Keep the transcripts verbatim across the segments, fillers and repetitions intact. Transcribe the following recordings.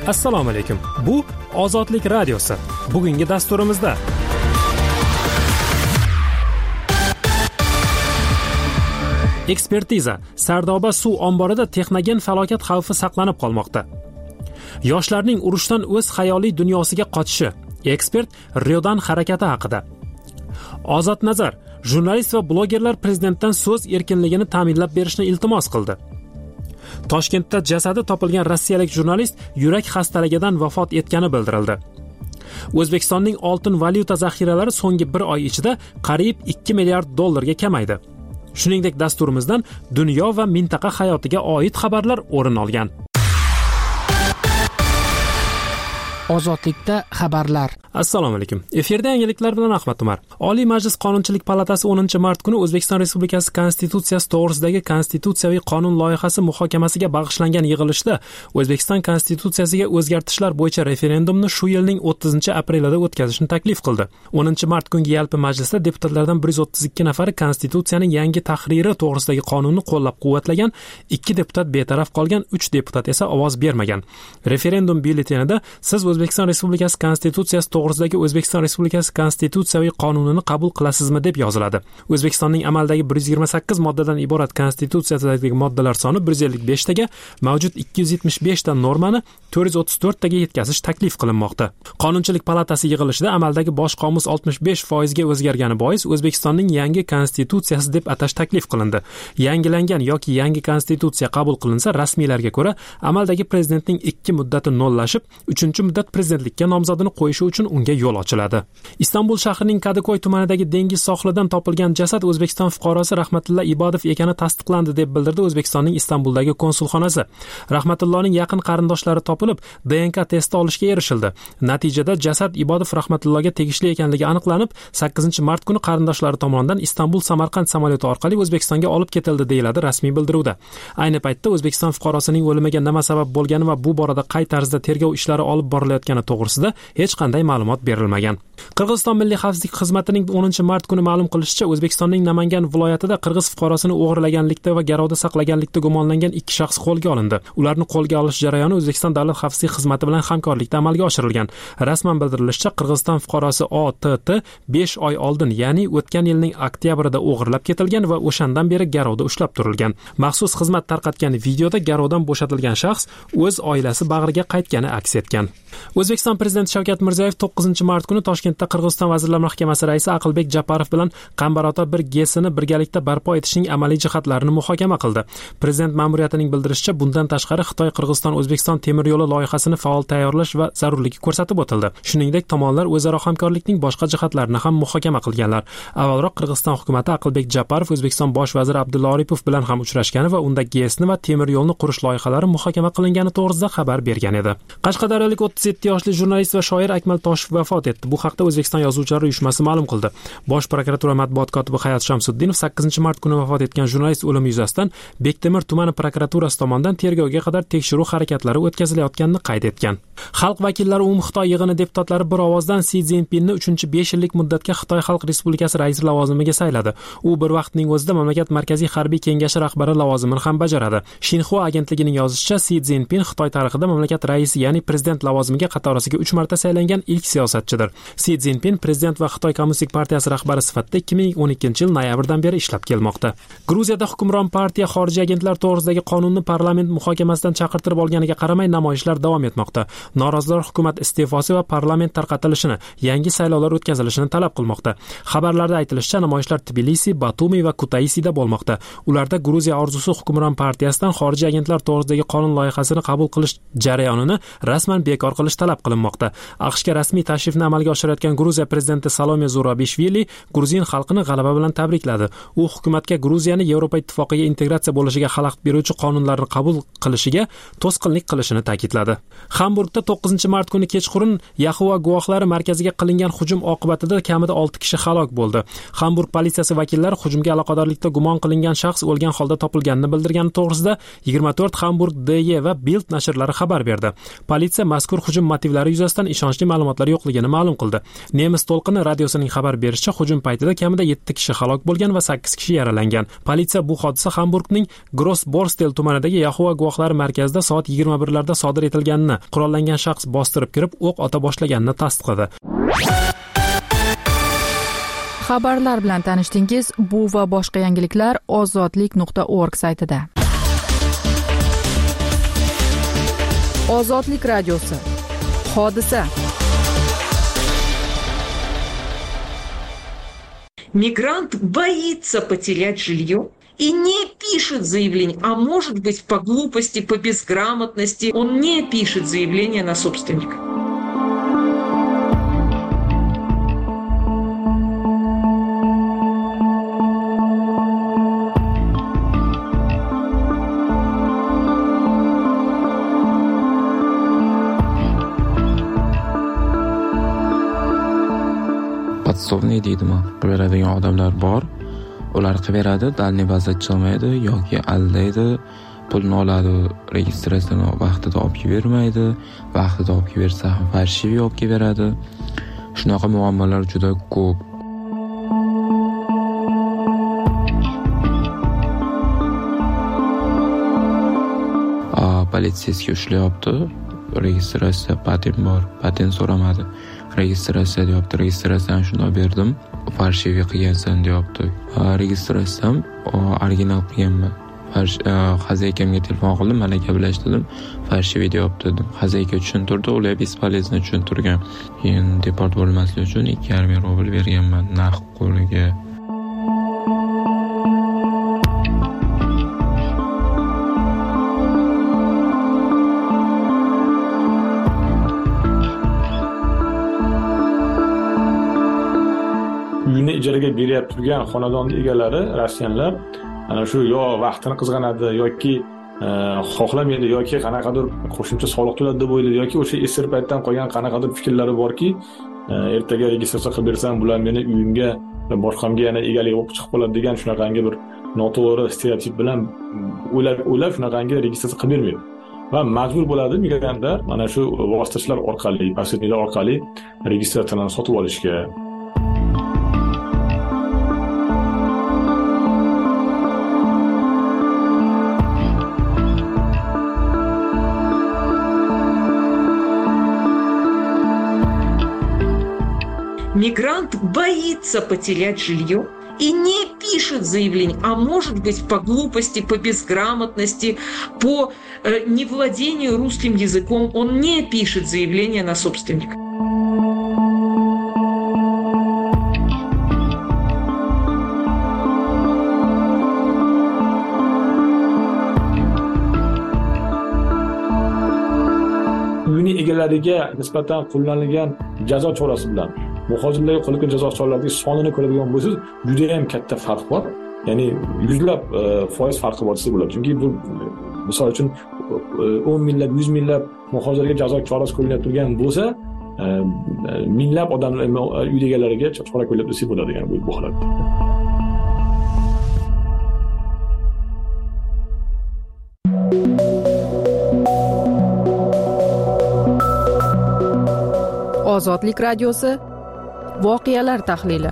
Assalomu alaykum. Bu Ozodlik radiosi. Bugungi dasturimizda ekspertiza. Sardoba suv omborida texnogen falokat xavfi saqlanib qolmoqda. Yoshlarning urushdan o'z xayoliy dunyosiga qochishi. Ekspert Riodan harakati haqida. Ozod nazar. Jurnalist va blogerlar prezidentdan so'z erkinligini ta'minlab berishni iltimos qildi. Toshkentda jasadi topilgan rossiyalik jurnalist yurak xastaligidan vafot etgani bildirildi. O'zbekistonning oltin valyuta zaxiralari so'nggi bir oy ichida qariyb ikki milliard dollarga kamaydi. Shuningdek, dasturimizdan dunyo va mintaqa hayotiga oid xabarlar o'rin olgan. Ozodlikda xabarlar. Assalomu alaykum. Efirda yangiliklar bilan Ahmad Umar. Oliy Majlis Qonunchilik palatasi o'ninchi mart kuni O'zbekiston Respublikasi Konstitutsiyasi to'g'risidagi konstitutsiyaviy qonun loyihasi muhokamasiga bag'ishlangan yig'ilishda O'zbekiston Konstitutsiyasiga o'zgartishlar bo'yicha referendumni shu yilning o'ttizinchi aprelida o'tkazishni taklif qildi. o'ninchi mart kungi yalpi majlisda deputatlardan bir yuz o'ttiz ikki nafari Konstitutsiyaning yangi tahriri to'g'risidagi qonunni qo'llab-quvvatlagan, ikki deputat betaraf qolgan, uch deputat esa ovoz bermagan. Referendum byulletenida siz O'zbekiston Respublikasi Konstitutsiyasi to'g'risidagi O'zbekiston Respublikasi konstitutsiyaviy qonunini qabul qilasizmi deb yoziladi. O'zbekistonning amaldagi bir yuz yigirma sakkiz moddadan iborat konstitutsiyasidagi moddalar soni bir yuz ellik besh taga, mavjud ikki yuz yetmish besh ta normani to'rt yuz o'ttiz to'rt taga yetkazish taklif qilinmoqda. Qonunchilik palatasi yig'ilishida amaldagi bosh qomus oltmish besh foiz ga o'zgargani bois O'zbekistonning yangi konstitutsiyasi deb atash taklif qilindi. Yangilangan yoki yangi konstitutsiya qabul qilinsa, rasmiylarga ko'ra amaldagi prezidentning ikki muddati nollashib, uchinchi muddat prezidentlikka nomzodini qo'yishi uchun unga yo'l ochiladi. Istanbul shahrining Kadıköy tumanidagi dengiz sohilidan topilgan jasad O'zbekiston fuqarosi Rahmatullo Ibodov ekani tasdiqlandi deb bildirdi O'zbekistonning Istanbuldagi konsulxonasi. Rahmatulloning yaqin qarindoshlari topilib, D N K testi olishga erishildi. Natijada jasad Ibodov Rahmatulloga tegishli ekanligi aniqlanib, sakkizinchi mart kuni qarindoshlari tomonidan Istanbul-Samarqand samolyoti orqali O'zbekistonga olib ketildi, deyiladi rasmiy bildiruvda. Ayni paytda O'zbekiston fuqarosining o'limiga nima sabab bo'lgani va bu borada qay tarzda tergov ishlari olib borilayotgani to'g'risida hech qanday ma'lumot berilmagan. Qirg'iziston Milliy xavfsizlik xizmatining o'ninchi mart kuni ma'lum qilishicha, O'zbekistonning Namangan viloyatida qirg'iz fuqarosini o'g'irlaganlikda va garovda saqlaganlikda gumonlangan ikki shaxs qo'lga olindi. Ularni qo'lga olish jarayoni O'zbekiston Davlat xavfsizlik xizmati bilan hamkorlikda amalga oshirilgan. Rasman bildirilishicha, Qirg'iziston fuqarosi O T T besh oy oldin, ya'ni o'tgan yilning oktyabrida o'g'irlab ketilgan va o'shandan beri garovda ushlab turilgan. Maxsus xizmat tarqatgan videoda garovdan bo'shatilgan shaxs o'z oilasi bag'riga qaytgani aks etgan. O'zbekiston prezidenti Shavkat Mirziyoyev to'qqizinchi mart kuni Toshkentda Qirg'iziston Vazirlar Mahkamasi raisi Aqlbek Japarov bilan Qambarota bir G sini birgalikda barpo etishning amaliy jihatlarini muhokama qildi. Prezident ma'muriyatining bildirishicha, bundan tashqari Xitoy Qirg'iziston O'zbekiston temir yo'li loyihasini faol tayyorlash va zarurligi ko'rsatib o'tildi. Shuningdek, tomonlar o'zaro hamkorlikning boshqa jihatlarini ham muhokama qilganlar. Avvalroq Qirg'iziston hukumatı Aqlbek Japarov O'zbekiston bosh vaziri Abdulla Oripov bilan ham uchrashgani va unda G sni va temir yo'lni qurish loyihalari muhokama qilingani to'g'risida xabar bergan edi. Qashqadaryolik o'ttiz yetti yoshli jurnalist va shoir Akmal Toshev vafot etdi. Bu haqda O'zbekiston Yozuvchilar uyushmasi ma'lum qildi. Bosh prokuratura matbuot kotibi Hayot Shamsuddinov sakkizinchi mart kuni vafot etgan jurnalist o'limi yuzasidan Bektemir tumani prokuraturasi tomonidan tergovga qadar tekshiruv harakatlari o'tkazilayotganini qayd etgan. Xalq vakillari umumxitoy yig'ini deputatlari bir ovozdan Si Szinpinni uchinchi besh yillik muddatga Xitoy Xalq Respublikasi raisi lavozimiga sayladi. U bir vaqtning o'zida mamlakat markaziy harbiy kengashi rahbari lavozimini ham bajaradi. Xinhua agentligining yozishicha, Si Szinpin Xitoy tarixida mamlakat raisi, ya'ni prezident lavozimiga qatorasiga uch marta saylangan ilk siyosatchidir. Si Szinpin prezident va Xitoy Kommunistik partiyasi rahbari sifatida ikki ming o'n ikkinchi yil noyabrdan beri ishlab kelmoqda. Gruziyada hukmron partiya xorijiy agentlar to'g'risidagi qonunni parlament muhokamasidan chaqirtirib olganiga qaramay namoyishlar davom etmoqda. Norozilar hukumat iste'fosi va parlament tarqatilishini, yangi saylovlar o'tkazilishini talab qilmoqda. Xabarlarda aytilishicha, namoyishlar Tbilisi, Batumi va Kutaisida bo'lmoqda. Ularda Gruziya orzusi hukmron partiyasidan xorijiy agentlar to'g'risidagi qonun loyihasini qabul qilish jarayonini rasman bekor qilish talab qilinmoqda. AQShga rasmiy tashrifni amalga oshirayotgan Gruziya prezidenti Salome Zurabishvili gruzin xalqini g'alaba bilan tabrikladi. U hukumatga Gruziyani Yevropa ittifoqiga integratsiya bo'lishiga xalaqit beruvchi qonunlarni qabul qilishiga to'sqinlik qilishini ta'kidladi. Hamburgda to'qqizinchi mart kuni kechqurun Yahova guvohlari markaziga qilingan hujum oqibatida kamida olti kishi halok bo'ldi. Hamburg politsiyasi vakillari hujumga aloqadorlikda gumon qilingan shaxs o'lgan holda topilganini bildirgani to'g'risida yigirma to'rt Hamburg D Y va Bild nashrlari xabar berdi. Politsiya mazkur hujum hujum motivlari yuzasidan ishonchli ma'lumotlar yo'qligini ma'lum qildi. Nemis to'lqini radiosining xabar berishicha, hujum paytida kamida yetti kishi halok bo'lgan va sakkiz kishi yaralangan. Politsiya bu hodisa Hamburgning Grossborstel tumanidagi Yahova guvohlari markazida soat yigirma birlarda sodir etilganini, qurollangan shaxs bostirib kirib o'q ota boshlaganini tasdiqladi. Xabarlar bilan tanishdingiz. Bu va boshqa yangiliklar ozodlik nuqta org saytida. Ozodlik radiosi. Hodisa. Мигрант боится потерять жилье и не пишет заявление, а может быть по глупости, по безграмотности он не пишет заявление на собственника. Podsovniy deydimi? Beradigan odamlar bor. Ular qilib beradi, dalniy baza chiqmaydi yoki aldaydi, pulni oladi, registratsiyani vaqtida olib bermaydi, vaqtida olib bersa ham farshiviy olib beradi. Shunaqa muammolar juda ko'p. A, politsiyasiga ushlayapti. Registratsiya patent bor, patent so'ramadi. Registratsiya deyapti, registratsiyani shunday berdim, farshiviy qilgansan deyapti. Registratsiyam original qilganman. Xazaykamga telefon qildim, mana gaplashdim, farshiviy deyapti dedim. Xazayka tushuntirdi, ular bespolezno tushuntirgan. Keyin deport bo'lmaslik uchun ikki yarim ming rubl berganman naqd qo'liga. Uyini ijaraga beryapti turgan xonadon egalari, rossiyanlar, ana shu yo vaqtini qizg'anadi yoki xohlamaydi yoki qanaqadir qo'shimcha soliq to'ladi deb o'ylaydi yoki o'sha esir paytdan qolgan qanaqadir fikrlari borki, ertaga registratsiya qilib bersam, bular meni uyimga va boshqamga yana egalik bo'lib chiqib qoladi degan shunaqangi bir noto'g'ri stereotip bilan o'ylab o'ylab shunaqangi registratsiya qilib bermaydi. Va majbur bo'ladi migrantlar mana shu vositachilar orqali, posredniklar orqali registratsiyani sotib olishga. Мигрант боится потерять жилье и не пишет заявление, а может быть по глупости, по безграмотности, по э, невладению русским языком он не пишет заявление на собственника. Uyini egalariga nisbatan qo'llanilgan jazo chorasi bilan muhojirlarga qo'llangan jazo choralarining sonini ko'radigan bo'lsangiz, juda ham katta farq bor. Ya'ni yuzlab foiz farqi bor desa bo'ladi. Chunki bu misol uchun o'n minglab, yuz minglab muhojirlarga jazo chorasi qo'llanib turgan bo'lsa, minglab odamlar uy egalariga chora qo'llanib desa bo'ladi, ya'ni bu holatda. Ozodlik radiosi. Voqealar tahlili.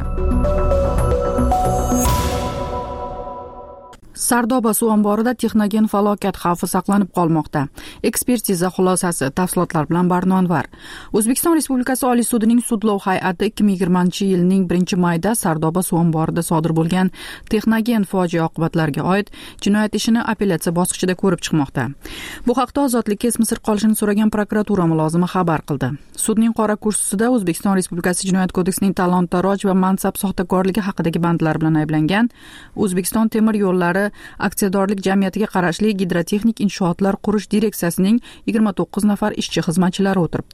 Sardoba suv omborida texnogen falokat xavfi saqlanib qolmoqda. Ekspertiza xulosasi, tafsilotlar bilan Barnonvar. O'zbekiston Respublikasi Oliy sudining sudlov hay'ati ikki ming yigirmanchi yilning birinchi mayida Sardoba suv omborida sodir bo'lgan texnogen fojia oqibatlariga oid jinoyat ishini apellyatsiya bosqichida ko'rib chiqmoqda. Bu haqda ozodlikka esmi sir qolishini so'ragan prokuratura mulozimi xabar qildi. Sudning qora kursisida O'zbekiston Respublikasi Jinoyat kodeksining talon-taroj va mansab soxtakorligi haqidagi bandlar bilan ayblangan O'zbekiston temir yo'llari aksiyadorlik jamiyatiga qarashli gidrotexnik inshootlar qurish direksiyasining yigirma to'qqiz nafar ishchi xizmatchilari o'tiribdi.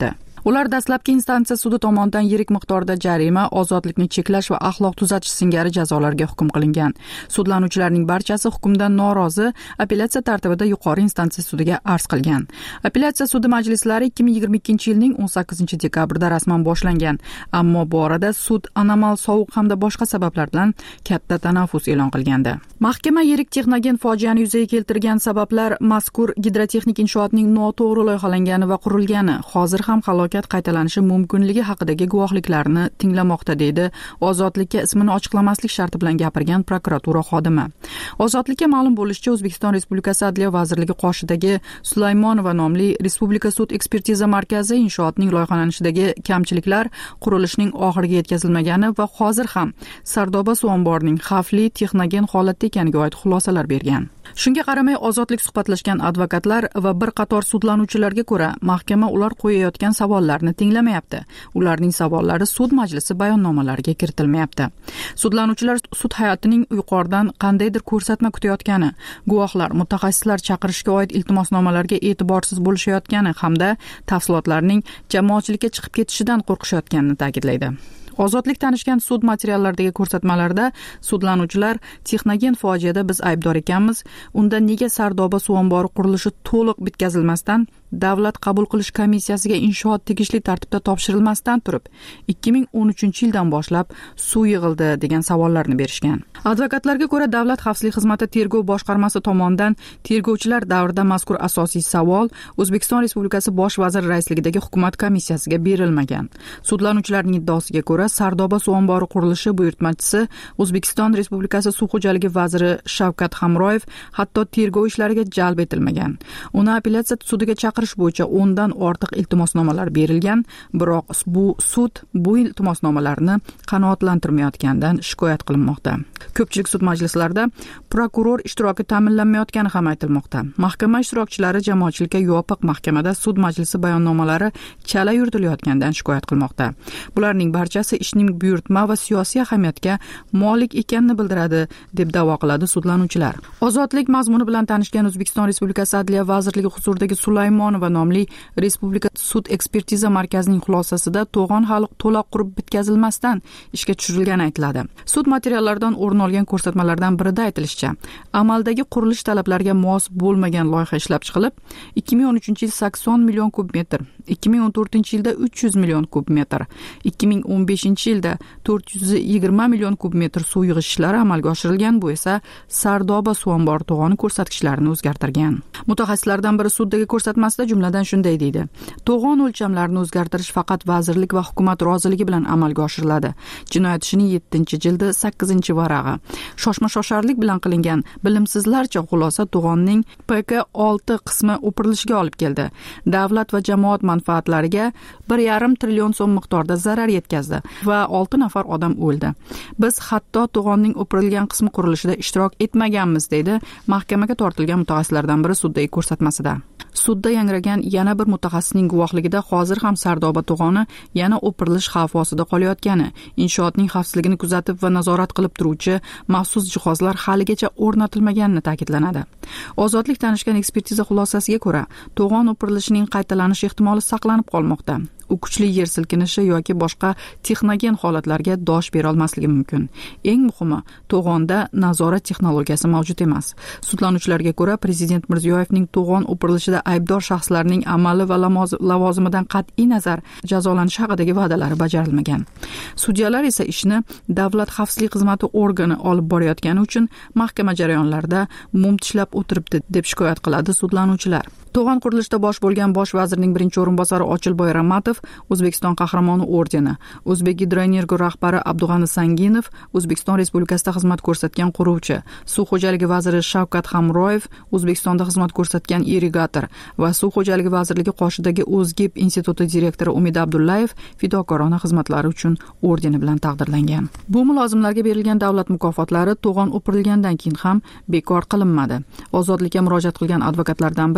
Ular dastlabki instansiya sudi tomonidan yirik miqdorda jarima, ozodlikni cheklash va axloq tuzatish singari jazolarga hukm qilingan. Sudlanuvchilarning barchasi hukmdan norozi apellyatsiya tartibida yuqori instansiya sudiga arz qilgan. Apellyatsiya sudi majlislari ikki ming yigirma ikkinchi yilning o'n sakkizinchi dekabrida rasman boshlangan, ammo bu orada sud anomal sovuq hamda boshqa sabablar bilan katta tanaffus e'lon qilgandi. Mahkama yirik texnogen fojiani yuzaga keltirgan sabablar mazkur gidrotexnik inshootning noto'g'ri loyihalangani va qurilgani, hozir ham halokat qaytalanishi mumkinligi haqidagi guvohliklarni tinglamoqda, deydi Ozodlikka ismini ochiqlamaslik sharti bilan gapirgan prokuratura xodimi. Ozodlikka ma'lum bo'lishicha, O'zbekiston Respublikasi Adliya vazirligi qoshidagi Sulaymonova nomli Respublika sud ekspertiza markazi inshootning loyihalanishidagi kamchiliklar, qurilishning oxiriga yetkazilmagani va hozir ham Sardoba suv omborining xavfli texnogen holatda ekaniga oid xulosalar bergan. Shunga qaramay, Ozodlik suhbatlashgan advokatlar va bir qator sudlanuvchilarga ko'ra, mahkama ular qo'yayotgan savollarni tinglamayapti. Ularning savollari sud majlisi bayonnomalariga kiritilmayapti. Sudlanuvchilar sud hayotining yuqoridan qandaydir ko'rsatma kutayotgani, guvohlar, mutaxassislar chaqirishga oid iltimosnomalarga e'tiborsiz bo'lishayotgani hamda tafsilotlarning jamoatchilikka chiqib ketishidan qo'rqishayotganini ta'kidlaydi. Ozodlik tanishgan sud materiallaridagi ko'rsatmalarda sudlanuvchilar texnogen fojiada biz aybdor ekanmiz, unda nega Sardoba suv ombori qurilishi to'liq bitkazilmasdan davlat qabul qilish komissiyasiga inshoot tegishli tartibda topshirilmasdan turib ikki ming o'n uchinchi yildan boshlab suv yig'ildi degan savollarni berishgan. Advokatlarga ko'ra, Davlat xavfsizlik xizmati tergov boshqarmasi tomonidan tergovchilar davrida mazkur asosiy savol O'zbekiston Respublikasi bosh vaziri raisligidagi hukumat komissiyasiga berilmagan. Sudlanuvchilarning iddaosiga ko'ra, Sardoba suv ombori qurilishi buyurtmachisi O'zbekiston Respublikasi suv xo'jaligi vaziri Shavkat Hamroyev hatto tergov ishlariga jalb etilmagan. Uni apellyatsiya sudiga chaqirish bo'yicha o'ndan ortiq iltimosnomalar berilgan, biroq bu sud bu iltimosnomalarni qanoatlantirmayotganidan shikoyat qilinmoqda. Ko'pchilik sud majlislarida prokuror ishtiroki ta'minlanmayotgani ham aytilmoqda. Mahkama ishtirokchilari jamoatchilikka yopiq mahkamada sud majlisi bayonnomalari chala yuritilayotganidan shikoyat qilmoqda. Bularning barchasi ishning buyurtma va siyosiy ahamiyatga molik ekanini bildiradi, deb da'vo qiladi sudlanuvchilar. Ozodlik mazmuni bilan tanishgan O'zbekiston Respublikasi Adliya vazirligi huzuridagi Sulaymonova nomli Respublika sud ekspertiza markazining xulosasida to'g'on hali to'liq qurib bitkazilmasdan ishga tushirilgani aytiladi. Sud materiallaridan o'rin olgan ko'rsatmalardan birida aytilishicha, amaldagi qurilish talablariga mos bo'lmagan loyiha ishlab chiqilib, ikki ming o'n uchinchi yil sakson million kub metr, ikki ming o'n to'rtinchi yilda uch yuz million kub metr, ikki ming o'n beshinchi yilda to'rt yuz yigirma million kub metr suv yig'ish ishlari amalga oshirilgan. Bu esa Sardoba suv ombori to'g'oni ko'rsatkichlarini o'zgartirgan. Mutaxassislardan biri suddagi ko'rsatmasida jumladan shunday deydi: to'g'on o'lchamlarini o'zgartirish faqat vazirlik va hukumat roziligi bilan amalga oshiriladi. Jinoyat ishining yettinchi jildi sakkizinchi varag'i. Shoshma-shosharlik bilan qilingan bilimsizlarcha xulosa to'g'onning P K olti qismi o'pirilishiga olib keldi. Davlat va jamoat manfaatlariga bir yarim trillion so'm miqdorda zarar yetkazdi va olti nafar odam o'ldi. Biz hatto to'g'onning o'pirilgan qismi qurilishida ishtirok etmaganmiz, deydi mahkamaga tortilgan mutaxassislardan biri suddagi ko'rsatmasida. Sudda yangragan yana bir mutaxassisning guvohligida hozir ham Sardoba to'g'oni yana o'pirilish xavfi ostida qolayotgani, inshootning xavfsizligini kuzatib va nazorat qilib turuvchi maxsus jihozlar haligacha o'rnatilmaganini ta'kidlanadi. Ozodlik tanishgan ekspertiza xulosasiga ko'ra, to'g'on o'pirilishining qaytalanish ehtimoli saqlanib qolmoqda. U kuchli yer silkinishi yoki boshqa texnogen holatlarga dosh bera olmasligi mumkin. Eng muhimi, to'g'onda nazorat texnologiyasi mavjud emas. Sudlanuvchilarga ko'ra, Prezident Mirziyoyevning to'g'on o'pirilishida aybdor shaxslarning amali va lavozimidan qat'iy nazar jazolanishi haqidagi va'dalari bajarilmagan. Sudyalar esa ishni Davlat xavfsizlik xizmati organi olib borayotgani uchun mahkama jarayonlarida mum tishlab o'tiribdi, deb shikoyat qiladi sudlanuvchilar. To'g'on qurilishida bosh bo'lgan bosh vazirning birinchi o'rinbosari Ochilboy Ramatov O'zbekiston qahramoni ordeni, O'zbek Gidroenergo rahbari Abdug'ani Sanginov O'zbekiston Respublikasida xizmat ko'rsatgan quruvchi, Suv xo'jaligi vaziri Shavkat Hamroyev O'zbekistonda xizmat ko'rsatgan irrigator va Suv xo'jaligi vazirligi qoshidagi O'zgib instituti direktori Umid Abdullayev fidokorona xizmatlari uchun ordeni bilan taqdirlangan. Bu mulozimlarga berilgan davlat mukofotlari to'g'on o'pirilgandan keyin ham bekor qilinmadi. Ozodlikka murojaat qilgan advokatlardan biri Sardoba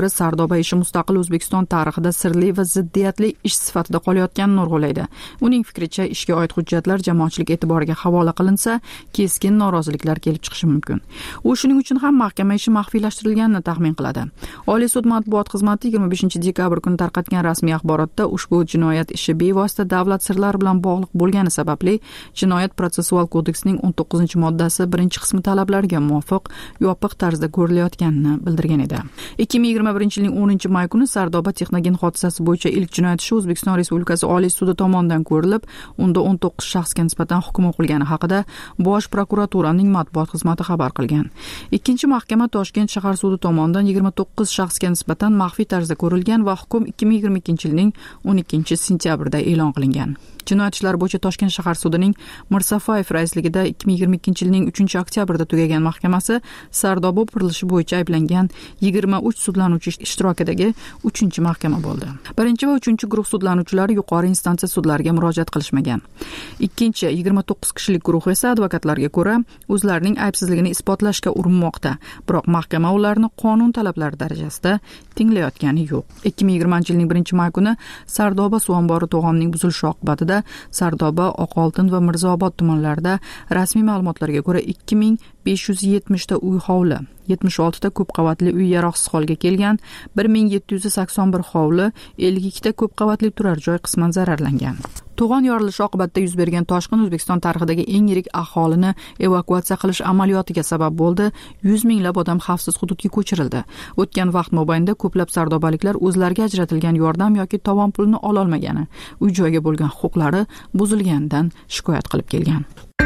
Sardoba ishi mustaqil O'zbekiston tarixida sirli va ziddiyatli ish sifatida qolayotganini urg'ulaydi. Uning fikricha, ishga oid hujjatlar jamoatchilik e'tiboriga havola qilinsa, keskin noroziliklar kelib chiqishi mumkin. U shuning uchun ham mahkama ishi maxfiylashtirilganini taxmin qiladi. Oliy sud matbuot xizmati yigirma beshinchi dekabr kuni tarqatgan rasmiy axborotda ushbu jinoyat ishi bevosita davlat sirlari bilan bog'liq bo'lgani sababli Jinoyat protsessual kodeksining o'n to'qqizinchi moddasi birinchi qismi talablariga muvofiq yopiq tarzda ko'rilayotganini bildirgan edi. ikki ming yigirma birinchi yilning o'ninchi may kuni Sardoba texnogen hodisasi bo'yicha ilk jinoyat ishi O'zbekiston Respublikasi Oliy sudi tomonidan ko'rilib, unda o'n to'qqiz shaxsga nisbatan hukm o'qilgani haqida Bosh prokuraturaning matbuot xizmati xabar qilgan. Ikkinchi mahkama Toshkent shahar sudi tomonidan yigirma to'qqiz shaxsga nisbatan maxfiy tarzda ko'rilgan va hukm ikki ming yigirma ikkinchi yilning o'n ikkinchi sentyabrida e'lon qilingan. Jinoyat ishlari bo'yicha Toshkent shahar sudining Mirsafayev raisligida ikki ming yigirma ikkinchi yilning uchinchi oktyabrida tugagan mahkamasi Sardoba o'pirilishi bo'yicha ayblangan yigirma uch sudlanuvchi ishtirokidagi uchinchi mahkama bo'ldi. Birinchi va uchinchi guruh sudlanuvchilari yuqori instansiya sudlariga murojaat qilishmagan. Ikkinchi yigirma to'qqiz kishilik guruh esa advokatlarga ko'ra o'zlarining aybsizligini isbotlashga urinmoqda, biroq mahkama ularni qonun talablari darajasida tinglayotgani yo'q. ikki ming yigirmanchi yilning birinchi may kuni Sardoba suv ombori to'g'onining buzilishi oqibatida Sardoba, Oqoltin va Mirzaobod tumanlarida rasmiy ma'lumotlarga ko'ra ikki ming besh yuz yetmish ta uy hovli, yetmish olti ta ko'p qavatli uy yaroqsiz holga kelgan, bir ming yetti yuz sakson bir hovli, ellik ikki ta ko'p qavatli turar joy qisman zararlangan. To'g'on yorilishi oqibatida yuz bergan toshqin O'zbekiston tarixidagi eng yirik aholini evakuatsiya qilish amaliyotiga sabab bo'ldi. yuz minglab odam xavfsiz hududga ko'chirildi. O'tgan vaqt mobaynida ko'plab sardobaliklar o'zlariga ajratilgan yordam yoki tovon pulini ola olmagani, uy joyga bo'lgan huquqlari buzilganidan shikoyat qilib kelgan.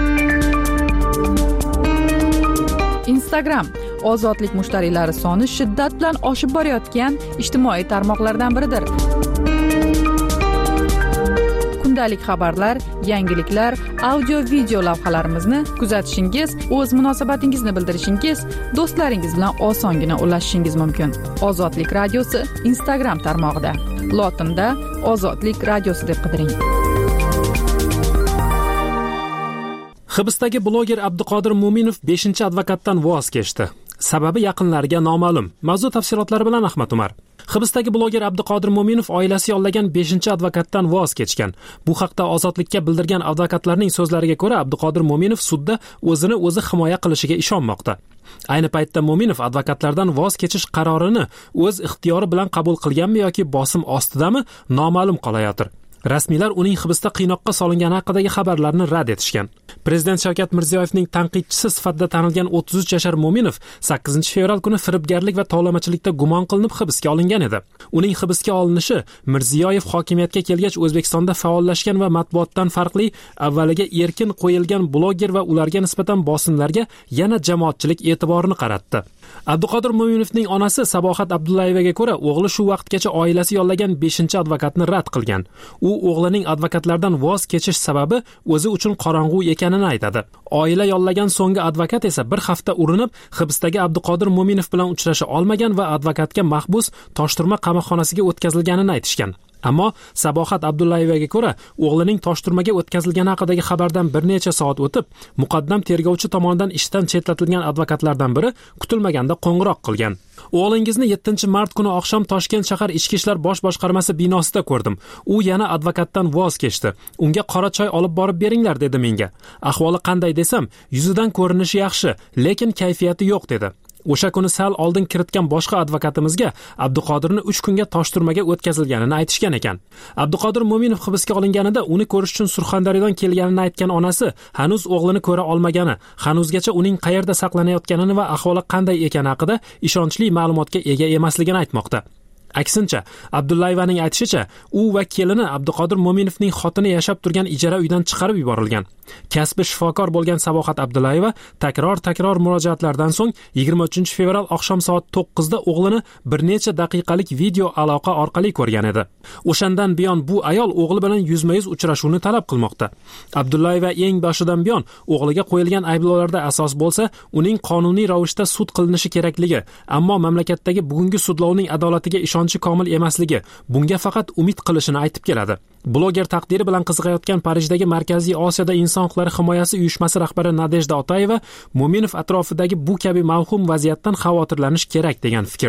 Instagram ozodlik mushtariylari soni shiddat bilan oshib borayotgan ijtimoiy tarmoqlardan biridir. Kundalik xabarlar, yangiliklar, audio-video lavhalarimizni kuzatishingiz, o'z munosabatingizni bildirishingiz, do'stlaringiz bilan osongina ulashishingiz mumkin. Ozodlik radiosi Instagram tarmog'ida. Lotinda Ozodlik radiosi deb qidiring. Hibsdagi bloger Abduqodir Mo'minov beshinchi advokatdan voz kechdi. Sababi yaqinlariga noma'lum. Mavzu tafsilotlari bilan Ahmad Umar. Hibsdagi bloger Abduqodir Mo'minov oilasi yollagan beshinchi advokatdan voz kechgan. Bu haqda Ozodlikka bildirgan advokatlarning so'zlariga ko'ra, Abduqodir Mo'minov sudda o'zini o'zi himoya qilishiga ishonmoqda. Ayni paytda Mo'minov advokatlardan voz kechish qarorini o'z ixtiyori bilan qabul qilganmi yoki bosim ostidami noma'lum qolayotir. Rasmiylar uning hibsda qiynoqqa solingani haqidagi xabarlarni rad etishgan. Prezident Shavkat Mirziyoyevning tanqidchisi sifatida tanilgan o'ttiz uch yashar Mo'minov sakkizinchi fevral kuni firibgarlik va tovlamachilikda gumon qilinib hibsga olingan edi. Uning hibsga olinishi Mirziyoyev hokimiyatga kelgach O'zbekistonda faollashgan va matbuotdan farqli avvaliga erkin qo'yilgan bloger va ularga nisbatan bosimlarga yana jamoatchilik e'tiborini qaratdi. Abduqodir Mo'minovning onasi Sabohat Abdullayevaga ko'ra, o'g'li shu vaqtgacha oilasi yollagan beshinchi advokatni rad qilgan. U o'g'lining advokatlardan voz kechish sababi o'zi uchun qorong'u ekanini aytadi. Oila yollagan so'nggi advokat esa bir hafta urinib, hibsdagi Abduqodir Mo'minov bilan uchrasha olmagan va advokatga mahbus Toshturma qamoqxonasiga o'tkazilganini aytishgan. Ammo Sabohat Abdullayevaga ko'ra, o'g'lining Toshturmaga o'tkazilgani haqidagi xabardan bir necha soat o'tib, muqaddam tergovchi tomonidan ishdan chetlatilgan advokatlardan biri kutilmaganda qo'ng'iroq qilgan. O'g'lingizni yettinchi mart kuni oqshom Toshkent shahar ichki ishlar bosh boshqarmasi binosida ko'rdim. U yana advokatdan voz kechdi. Unga qora choy olib borib beringlar dedi menga. Ahvoli qanday desam, yuzidan ko'rinishi yaxshi, lekin kayfiyati yo'q dedi. O'sha kuni sal oldin kiritgan boshqa advokatimizga Abduqodirni uch kunga Toshturmaga o'tkazilganini aytishgan ekan. Abduqodir Mo'minov hibsga olinganida uni ko'rish uchun Surxondaryodan kelganini aytgan onasi hanuz o'g'lini ko'ra olmagani, hanuzgacha uning qayerda saqlanayotganini va ahvoli qanday ekani haqida ishonchli ma'lumotga ega emasligini aytmoqda. Aksincha, Abdullayevaning aytishicha, u va kelini Abduqodir Mo'minovning xotini yashab turgan ijara uydan chiqarib yuborilgan. Kasbi shifokor bo'lgan Sabohat Abdullayeva takror-takror murojaatlardan so'ng yigirma uchinchi fevral oqshom soat to'qqizda o'g'lini bir necha daqiqalik video aloqa orqali ko'rgan edi. O'shandan buyon bu ayol o'g'li bilan yuzma-yuz uchrashuvni talab qilmoqda. Abdullayeva eng boshidan buyon o'g'liga qo'yilgan ayblovlarda asos bo'lsa, uning qonuniy ravishda sud qilinishi kerakligi, ammo mamlakatdagi bugungi sudlovning adolatiga ishonchi komil emasligi, bunga faqat umid qilishini aytib keladi. Bloger taqdiri bilan qiziqayotgan Parijdagi Markaziy Osiyoda inson huquqlari himoyasi uyushmasi rahbari Nadejda Otayeva Mo'minov atrofidagi bu kabi mavhum vaziyatdan xavotirlanish kerak degan fikrda.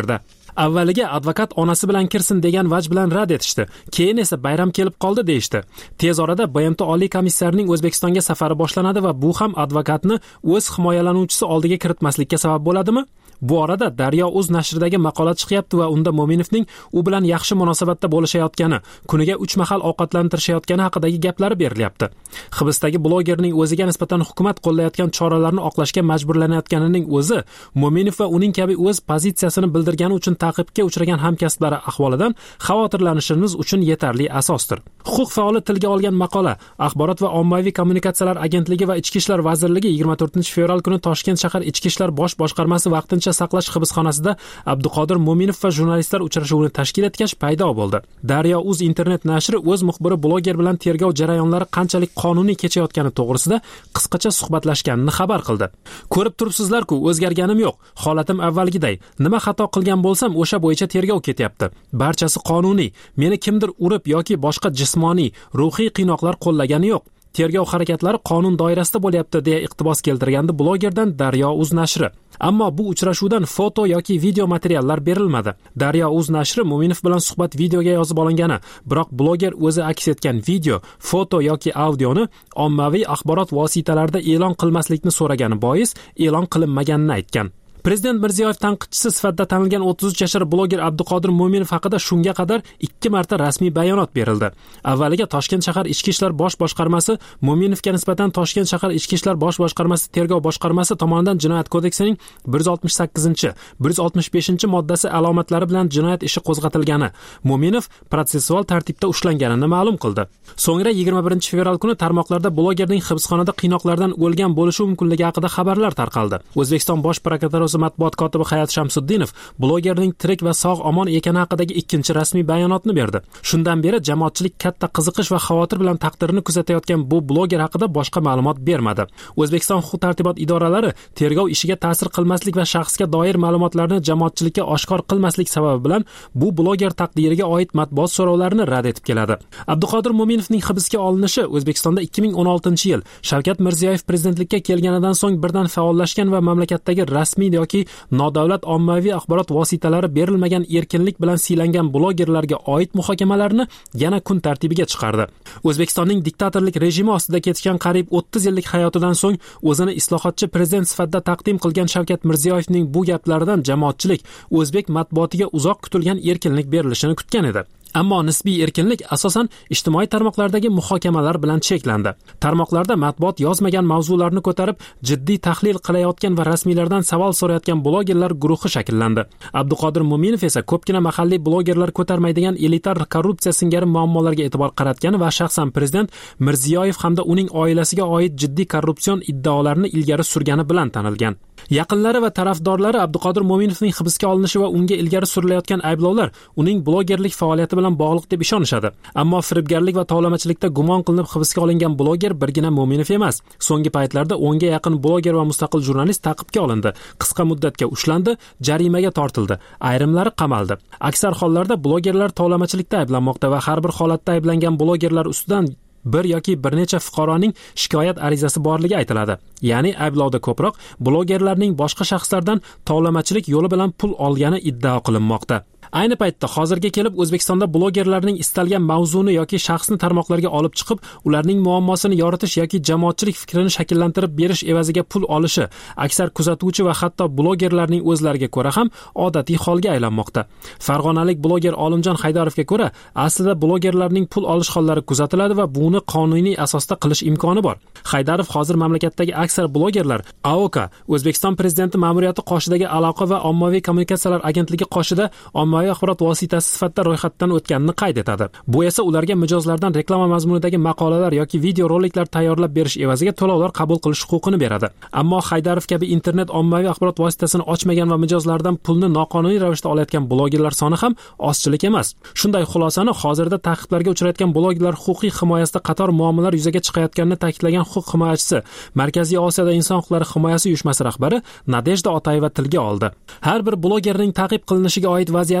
Avvaliga advokat onasi bilan kirsin degan vaj bilan rad etishdi. Keyin esa bayram kelib qoldi deyishdi. Tez orada B M T oliy komissarining O'zbekistonga safari boshlanadi va bu ham advokatni o'z himoyalanuvchisi oldiga kiritmaslikka sabab bo'ladimi? Bu orada Daryo.uz nashridagi maqola chiqyapti va unda Mo'minovning u bilan yaxshi munosabatda bo'lishayotgani, kuniga uch mahal ovqatlantirishayotgani haqidagi gaplari berilyapti. Hibsdagi blogerning o'ziga nisbatan hukumat qo'llayotgan choralarni oqlashga majburlanayotganining o'zi Mo'minov va uning kabi o'z pozitsiyasini bildirgani uchun ta'qibga uchragan hamkasblari ahvolidan xavotirlanishimiz uchun yetarli asosdir. Huquq faoli tilga olgan maqola Axborot va ommaviy kommunikatsiyalar agentligi va Ichki ishlar vazirligi yigirma to'rtinchi fevral kuni Toshkent shahar Ichki ishlar bosh boshqarmasi vaqtincha saqlash hibsxonasida Abduqodir Mo'minov va jurnalistlar uchrashuvini tashkil etgach paydo bo'ldi. Daryo.uz internet nashri o'z muxbiri bloger bilan tergov jarayonlari qanchalik qonuniy kechayotgani to'g'risida qisqacha suhbatlashganini xabar qildi. Ko'rib turibsizlar-ku, o'zgarganim yo'q. Holatim avvalgiday. Nima xato qilgan bo'lsam, o'sha bo'yicha tergov ketyapti. Barchasi qonuniy. Meni kimdir urib yoki boshqa jismoniy, ruhiy qiynoqlar qo'llagani yo'q. Tergov harakatlari qonun doirasida bo'lyapti deya iqtibos keltirgandi blogerdan Daryo.uz nashri. Ammo bu uchrashuvdan foto yoki video materiallar berilmadi. Daryo.uz nashri Mo'minov bilan suhbat videoga yozib olingani, biroq bloger o'zi aks etgan video, foto yoki audioni ommaviy axborot vositalarida e'lon qilmaslikni so'ragani bois e'lon qilinmaganini aytgan. Prezident Mirziyoyev tanqidchisi sifatida tanilgan o'ttiz uch yashar bloger Abduqodir Mo'minov haqida shunga qadar ikki marta rasmiy bayonot berildi. Avvaliga Toshkent shahar Ichki ishlar bosh boshqarmasi Mo'minovga nisbatan Toshkent shahar Ichki ishlar bosh boshqarmasi tergov boshqarmasi tomonidan Jinoyat kodeksining bir yuz oltmish sakkizinchi, bir yuz oltmish beshinchi moddasi alomatlari bilan jinoyat ishi qo'zg'atilgani, Mo'minov protsessual tartibda ushlanganini ma'lum qildi. So'ngra yigirma birinchi fevral kuni tarmoqlarda blogerning hibsxonada qiynoqlardan o'lgan bo'lishi mumkinligi haqida xabarlar tarqaldi. O'zbekiston bosh prokuraturasi matbuot kotibi Hayot Shamsuddinov blogerning tirik va sog' omon ekani haqidagi ikkinchi rasmiy bayonotni berdi. Shundan beri jamoatchilik katta qiziqish va xavotir bilan taqdirini kuzatayotgan bu bloger haqida boshqa ma'lumot bermadi. O'zbekiston huquq-tartibot idoralari tergov ishiga ta'sir qilmaslik va shaxsga doir ma'lumotlarni jamoatchilikka oshkor qilmaslik sababi bilan bu bloger taqdiriga oid matbuot so'rovlarini rad etib keladi. Abduqodir Mo'minovning hibsga olinishi O'zbekistonda ikki ming o'n oltinchi yil Shavkat Mirziyoyev prezidentlikka kelganidan so'ng birdan faollashgan va mamlakatdagi rasmiy yoki nodavlat ommaviy axborot vositalari berilmagan erkinlik bilan siylangan blogerlarga oid muhokamalarni yana kun tartibiga chiqardi. O'zbekistonning diktatorlik rejimi ostida ketgan qariyb o'ttiz yillik hayotidan so'ng o'zini islohotchi prezident sifatida taqdim qilgan Shavkat Mirziyoyevning bu gaplaridan jamoatchilik o'zbek matbuotiga uzoq kutilgan erkinlik berilishini kutgan edi. Ammo nisbiy erkinlik asosan ijtimoiy tarmoqlardagi muhokamalar bilan cheklandi. Tarmoqlarda matbuot yozmagan mavzularni ko'tarib, jiddiy tahlil qilayotgan va rasmiylardan savol so'rayotgan blogerlar guruhi shakllandi. Abduqodir Mo'minov esa ko'pgina mahalliy blogerlar ko'tarmaydigan elitar korrupsiya singari muammolarga e'tibor qaratgani va shaxsan prezident Mirziyoyev hamda uning oilasiga oid jiddiy korrupsion iddaolarni ilgari surgani bilan tanilgan. Yaqinlari va tarafdorlari Abduqodir Mo'minovning hibsga olinishi va unga ilgari surilayotgan ayblovlar uning blogerlik faoliyati bilan bog'liq deb ishonishadi. Ammo firibgarlik va tovlamachilikda gumon qilinib hibsga olingan bloger birgina Mo'minov emas. So'nggi paytlarda o'nga yaqin bloger va mustaqil jurnalist ta'qibga olindi, qisqa muddatga ushlandi, jarimaga tortildi, ayrimlari qamaldi. Aksar hollarda blogerlar tovlamachilikda ayblanmoqda va har bir holatda ayblangan blogerlar ustidan bir yoki bir necha fuqaroning shikoyat arizasi borligi aytiladi. Ya'ni ayblovda ko'proq blogerlarning boshqa shaxslardan tovlamachilik yo'li bilan pul olgani iddao qilinmoqda. Ayni paytda hozirga kelib O'zbekistonda blogerlarning istalgan mavzuni yoki shaxsni tarmoqlarga olib chiqib, ularning muammosini yoritish yoki jamoatchilik fikrini shakllantirib berish evaziga pul olishi aksar kuzatuvchi va hatto blogerlarning o'zlariga ko'ra ham odatiy holga aylanmoqda. Farg'onalik bloger Olimjon Haydarovga ko'ra, aslida blogerlarning pul olish hollari kuzatiladi va buni qonuniy asosda qilish imkoni bor. Haydarov hozir mamlakatdagi aksar blogerlar A O K, O'zbekiston prezidenti ma'muriyati qoshidagi aloqa va ommaviy kommunikatsiyalar agentligi qoshida ommaviy axborot vositasi sifatida ro'yxatdan o'tganini qayd etadi. Bu esa ularga mijozlardan reklama mazmunidagi maqolalar yoki video roliklar tayyorlab berish evaziga to'lovlar qabul qilish huquqini beradi. Ammo Haydarov kabi internet ommaviy axborot vositasini ochmagan va mijozlardan pulni noqonuniy ravishda olayotgan blogerlar soni ham ozchilik emas. Shunday xulosani hozirda ta'qiblarga uchrayotgan blogerlar huquqiy himoyasida qator muammolar yuzaga chiqayotganini ta'kidlagan huquq himoyachisi, Markaziy Osiyoda inson huquqlari himoyasi uyushmasi rahbari Nadejda Otayeva tilga oldi. Har bir blogerning ta'qib qilinishiga oid vaziyatni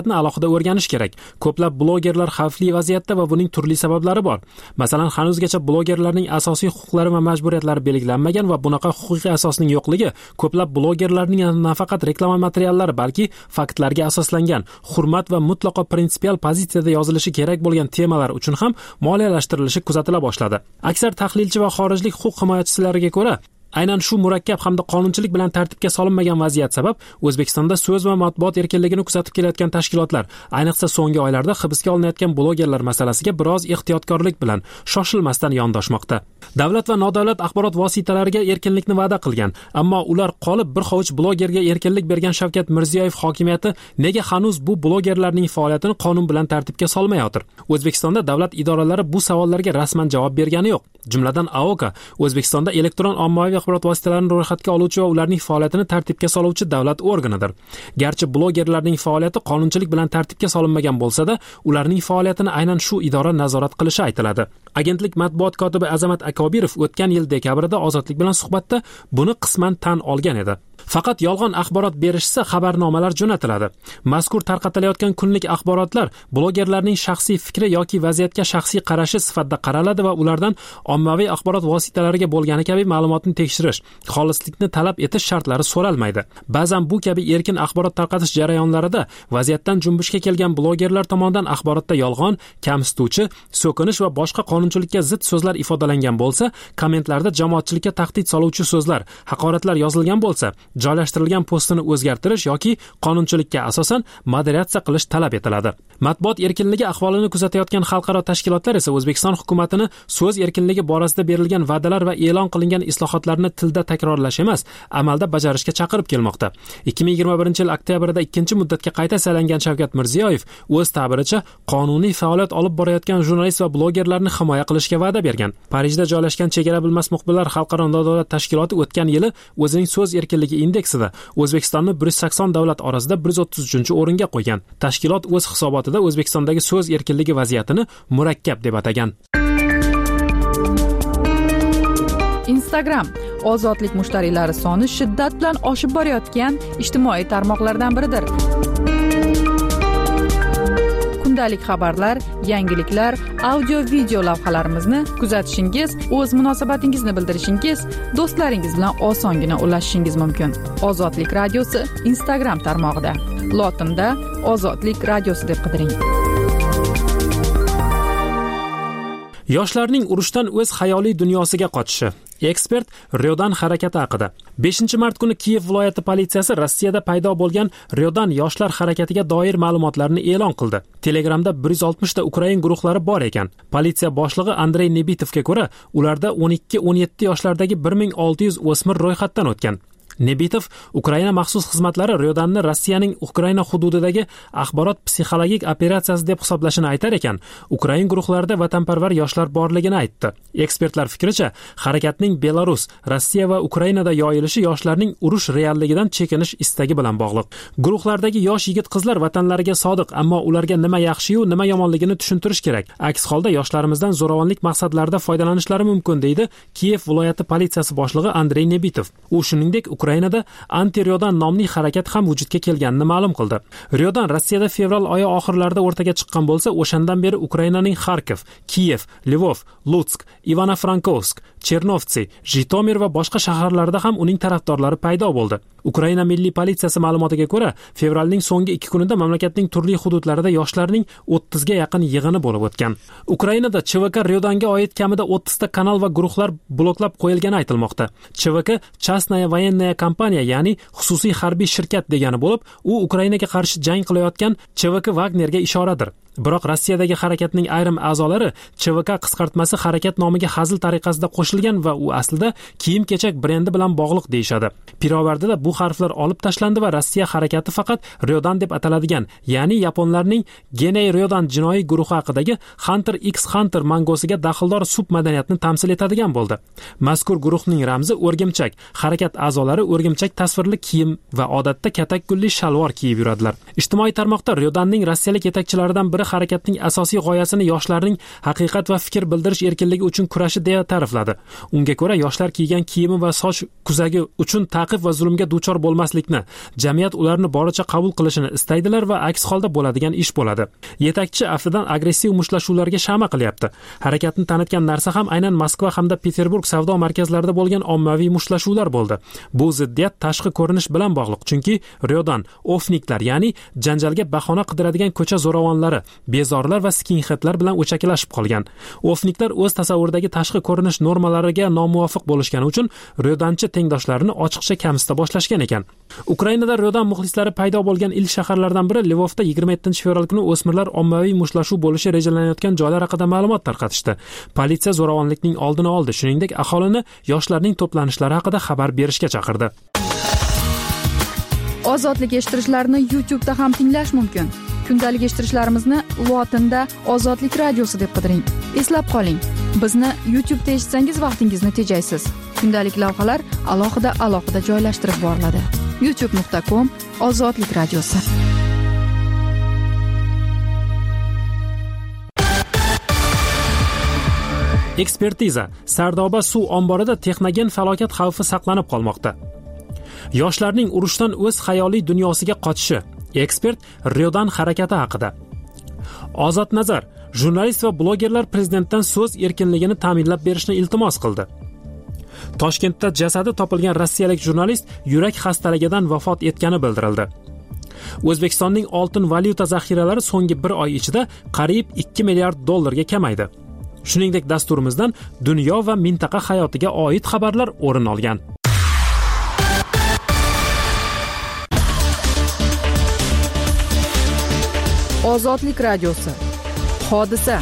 vaziyatni alohida o'rganish kerak. Ko'plab blogerlar xavfli vaziyatda va buning turli sabablari bor. Masalan, hanuzgacha blogerlarning asosiy huquqlari va majburiyatlari belgilanmagan va bunaqa huquqiy asosning yo'qligi ko'plab blogerlarning nafaqat reklama materiallari, balki faktlarga asoslangan, hurmat va mutlaqo prinsipial pozitsiyada yozilishi kerak bo'lgan temalar uchun ham moliyalashtirilishi kuzatila boshladi. Aksar tahlilchi va xorijlik huquq himoyachilariga ko'ra, aynan shu murakkab hamda qonunchilik bilan tartibga solinmagan vaziyat sabab O'zbekistonda so'z va matbuot erkinligini kuzatib kelayotgan tashkilotlar, ayniqsa so'nggi oylarda hibsga olinayotgan blogerlar masalasiga biroz ehtiyotkorlik bilan shoshilmasdan yondoshmoqda. Davlat va nodavlat axborot vositalariga erkinlikni va'da qilgan, ammo ular qolib bir hovuch blogerga erkinlik bergan Shavkat Mirziyoyev hokimiyati nega hanuz bu blogerlarning faoliyatini qonun bilan tartibga solmayotir? O'zbekistonda davlat idoralari bu savollarga rasman javob bergani yo'q. Jumladan A O K O'zbekistonda elektron ommaviy axborot vositalarini ro'yxatga oluvchi va ularning faoliyatini tartibga soluvchi davlat organidir. Garchi blogerlarning faoliyati qonunchilik bilan tartibga solinmagan bo'lsa-da, ularning faoliyatini aynan shu idora nazorat qilishi aytiladi. Agentlik matbuot kotibi Azamat Akobirov o'tgan yil dekabrida Ozodlik bilan suhbatda buni qisman tan olgan edi. Faqat yolg'on axborot berishsa xabarnomalar jo'natiladi. Mazkur tarqatilayotgan kunlik axborotlar blogerlarning shaxsiy fikri yoki vaziyatga shaxsiy qarashi sifatida qaraladi va ulardan ommaviy axborot vositalariga bo'lgani kabi ma'lumotni tekshirish, xolislikni talab etish shartlari so'ralmaydi. Ba'zan bu kabi erkin axborot tarqatish jarayonlarida vaziyatdan junbushga kelgan blogerlar tomonidan axborotda yolg'on, kamsituvchi, so'kinish va boshqa qonunchilikka zid so'zlar ifodalangan bo'lsa, kommentlarda jamoatchilikka tahdid soluvchi so'zlar, haqoratlar yozilgan bo'lsa, joylashtirilgan postini o'zgartirish yoki qonunchilikka asosan moderatsiya qilish talab etiladi. Matbuot erkinligi ahvolini kuzatayotgan xalqaro tashkilotlar esa O'zbekiston hukumatini so'z erkinligi borasida berilgan va'dalar va e'lon qilingan islohotlarni tilda takrorlash emas, amalda bajarishga chaqirib kelmoqda. ikki ming yigirma birinchi yil oktyabrda ikkinchi muddatga qayta saylangan Shavkat Mirziyoyev o'z ta'biricha qonuniy faoliyat olib borayotgan jurnalist va blogerlarni himoya qilishga va'da bergan. Parijda joylashgan Chegara bilmas muxbirlar xalqaro nodavlat tashkiloti o'tgan yili o'zining so'z erkinligi indeksida O'zbekistonni bir yuz sakson davlat orasida bir yuz o'ttiz uchinchi o'ringa qo'ygan. Tashkilot o'z hisobotida O'zbekistondagi so'z erkinligi vaziyatini murakkab deb atagan. Instagram ozodlik mushtariylari soni shiddat bilan oshib borayotgan ijtimoiy tarmoqlardan biridir. Kundalik xabarlar, yangiliklar, audio-video lavhalarimizni kuzatishingiz, o'z munosabatingizni bildirishingiz, do'stlaringiz bilan osongina ulashishingiz mumkin. Ozodlik radiosi Instagram tarmog'ida. Lotinda Ozodlik radiosi deb qidiring. Yoshlarning urushdan o'z xayoliy dunyosiga qochishi. Ekspert Ryodan harakati haqida. beshinchi mart kuni Kiyev viloyati politsiyasi Rossiyada paydo bo'lgan Ryodan yoshlar harakatiga doir ma'lumotlarni e'lon qildi. Telegramda bir yuz oltmish ta Ukrain guruhlari bor ekan. Politsiya boshlig'i Andrey Nebitovga ko'ra, ularda o'n ikki o'n yetti yoshlardagi bir ming olti yuz o'smir ro'yxatdan o'tgan. Nebitov Ukraina maxsus xizmatlari Ryodanni Rossiyaning Ukraina hududidagi axborot psixologik operatsiyasi deb hisoblashini aytar ekan, Ukrain guruhlarida vatanparvar yoshlar borligini aytdi. Ekspertlar fikricha, harakatning Belarus, Rossiya va Ukrainada yoyilishi yoshlarning urush realligidan chekinish istagi bilan bog'liq. Guruhlardagi yosh yigit-qizlar vatanlariga sodiq, ammo ularga nima yaxshi-yu, nima yomonligini tushuntirish kerak. Aks holda yoshlarimizdan zo'ravonlik maqsadlarida foydalanishlari mumkin, deydi Kiyev viloyati politsiyasi boshlig'i Andrey Nebitov. U shuningdek Ukrainada anti-Ryodan nomli harakat ham vujudga kelganini ma'lum qildi. Ryodan Rossiyada fevral oyi oxirlarida o'rtaga chiqqan bo'lsa, o'shandan beri Ukrainaning Kharkiv, Kiyev, Lvov, Lutsk, Ivano-Frankovsk, Chernovtsi, Jitomir va boshqa shaharlarda ham uning tarafdorlari paydo bo'ldi. Ukraina milliy politsiyasi ma'lumotiga ko'ra, fevralning so'nggi ikki kunida mamlakatning turli hududlarida yoshlarning o'ttizga yaqin yig'ini bo'lib o'tgan. Ukrainada Ch V K Ryodanga oid kamida o'ttiz ta kanal va guruhlar bloklab qo'yilgani aytilmoqda. Ch V K Chastnaya voyenная kompaniya, ya'ni xususiy harbiy shirkat degani bo'lib, u Ukrainaga qarshi jang qilayotgan Ch V K Wagnerga ishoradir. Biroq Rossiyadagi harakatning ayrim a'zolari Ch V K qisqartmasi harakat nomiga hazil tariqasida qo'shilgan va u aslida kiyim-kechak brendi bilan bog'liq deyshadi. Pirovardida bu harflar olib tashlandi va Rossiya harakati faqat Ryodan deb ataladigan, ya'ni yaponlarning Genei Ryodan jinoiy guruhi haqidagi Hunter X Hunter mangosiga daxldor submadaniyatni tamsil etadigan bo'ldi. Mazkur guruhning ramzi o'rgimchak. Harakat a'zolari o'rgimchak tasvirli kiyim va odatda katak gulli shalvor kiyib yuradilar. Ijtimoiy tarmoqda Ryodanning rossiyalik yetakchilaridan biri harakatning asosiy g'oyasini yoshlarning haqiqat va fikr bildirish erkinligi uchun kurashi deya ta'rifladi. Unga ko'ra, yoshlar kiygan kiyimi va soch kuzagi uchun ta'qib va zulmga duchor bo'lmaslikni, jamiyat ularni boricha qabul qilishini istaydilar va aks holda bo'ladigan ish bo'ladi. Yetakchi aftidan agressiv mushtlashuvlarga shama qilyapti. Harakatni tanitgan narsa ham aynan Moskva hamda Peterburg savdo markazlarida bo'lgan ommaviy mushlashuvlar bo'ldi. Bu ziddiyat tashqi ko'rinish bilan bog'liq, chunki Ryodan ofniklar, ya'ni janjalga bahona qidiradigan ko'cha zo'ravonlari, bezorlar va skinheadlar bilan o'chakilashib qolgan. Ofniklar o'z tasavvuridagi tashqi ko'rinish normalariga nomuvofiq bo'lishgani uchun Ryodanchi tengdoshlarini ochiqcha kamsita boshlashgan ekan. Ukrainada Ryodan muxlislari paydo bo'lgan ilk shaharlardan biri Lvovda yigirma yettinchi fevral kuni o'smirlar ommaviy mushtlashuv bo'lishi rejalanayotgan joylar haqida ma'lumot tarqatishdi. Politsiya zo'ravonlikning oldini oldi, shuningdek aholini yoshlarning to'planishlari haqida xabar berishga chaqirdi. Ozodlik eshittirishlarni YouTube da ham tinglash mumkin. Kundalik eshittirishlarimizni lotinda Ozodlik radiosi deb qidiring. Eslab qoling, bizni YouTube da eshitsangiz vaqtingizni tejaysiz. Kundalik lavhalar alohida alohida joylashtirib boriladi. youtube nuqta com Ozodlik radiosi. Ekspertiza: Sardoba suv omborida texnogen falokat xavfi saqlanib qolmoqda. Yoshlarning urushdan o'z xayoliy dunyosiga qochishi. Ekspert Ryodan harakati haqida. Ozod Nazar: jurnalist va blogerlar prezidentdan so'z erkinligini ta'minlab berishni iltimos qildi. Toshkentda jasadi topilgan rossiyalik jurnalist yurak xastaligidan vafot etgani bildirildi. O'zbekistonning oltin valyuta zaxiralari so'nggi bir oy ichida qariyb ikki milliard dollarga kamaydi. Shuningdek, dasturimizdan dunyo va mintaqa hayotiga oid xabarlar o'rin olgan. Ozodlik radiosi. Hodisa.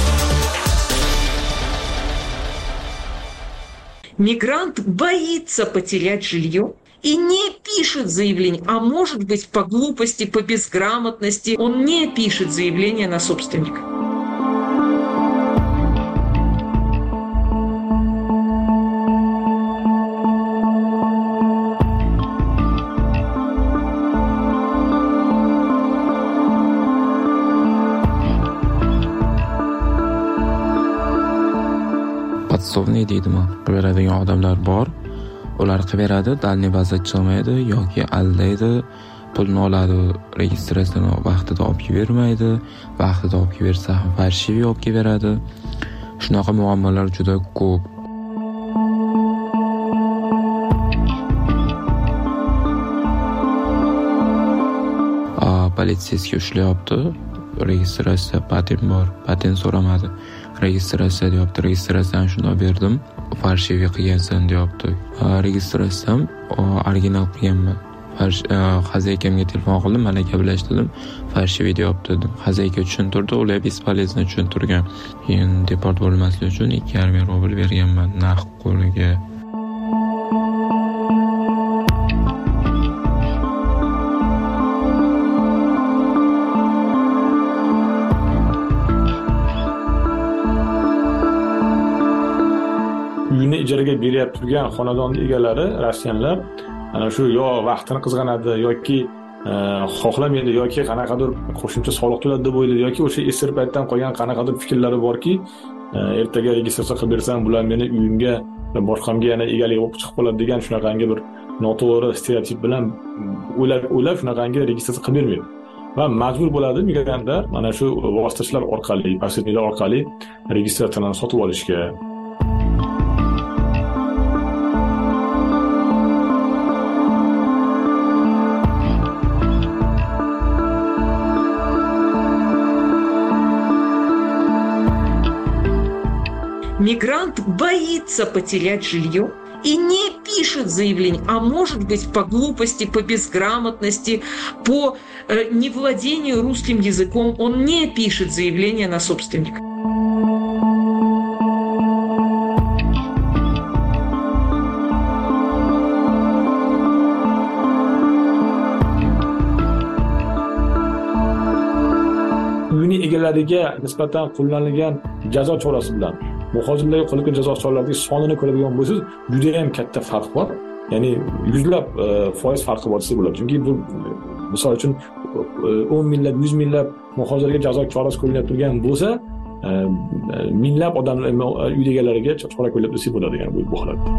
Мигрант боится потерять жилье и не пишет заявление, а может быть по глупости, по безграмотности он не пишет заявление на собственника. Podsovniy deydimi, qilaveradigan odamlar bor. Ular qilaveradi, dalniy baza chiqmaydi yoki aldaydi, pulni oladi, registratsiyani vaqtida olib bermaydi, vaqtida olib bersa ham farshiviy olib beradi. Shunaqa muammolar juda ko'p. Politsiyasiga ushlayapti. Registratsiya patent bor, patent so'ramadi. Registratsiya deyapti, registratsiyani shunday berdim, farshiviy qilgansan deyapti. Registratsiyam original qilganman. Xazaykamga telefon qildim, mana gaplashdim, farshiviy deyapti dedim. Xazayka tushuntirdi, ular bespolezno tushuntirgan. Keyin deport bo'lmaslik uchun ikki yarim ming rubl berganman naqd qo'liga. Uyini ijaraga berib turgan xonadon egalari rossiyanlar ana shu yo vaqtini qizg'anadi yoki xohlamaydi yoki qanaqadir qo'shimcha soliq to'ladi deb o'ylaydi yoki o'sha esir paytdan qolgan qanaqadir fikrlari borki, ertaga registratsiya qilib bersam bular meni uyimga boshqamga yana egalik bo'lib chiqib qoladi degan shunaqangi bir noto'g'ri stereotip bilan o'ylab o'ylab shunaqangi registratsiya qilib bermaydi. Va majbur bo'ladi migrantlar mana shu vositachilar orqali, posredniklar orqali registratsiyani sotib olishga. Мигрант боится потерять жилье и не пишет заявление, а может быть по глупости, по безграмотности, по э, невладению русским языком он не пишет заявление на собственника. Uyini egalariga nisbatan qo'llanilgan jazo chorasi bilan bu hozirgi qo'llangan jazo choralarining sonini ko'radigan bo'lsangiz, juda ham katta farq bor. Ya'ni yuzlab foiz farqi bor desa bo'ladi. Chunki bu misol uchun o'n minglab yuz minglab muhojirga jazo chorasi ko'rilayotgan bo'lsa, minglab odamlar uy egalariga chora ko'rilib desa bo'ladi, ya'ni bu holatda.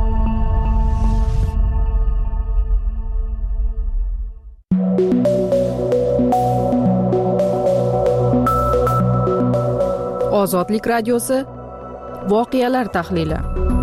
Ozodlik radiosi voqealar tahlili.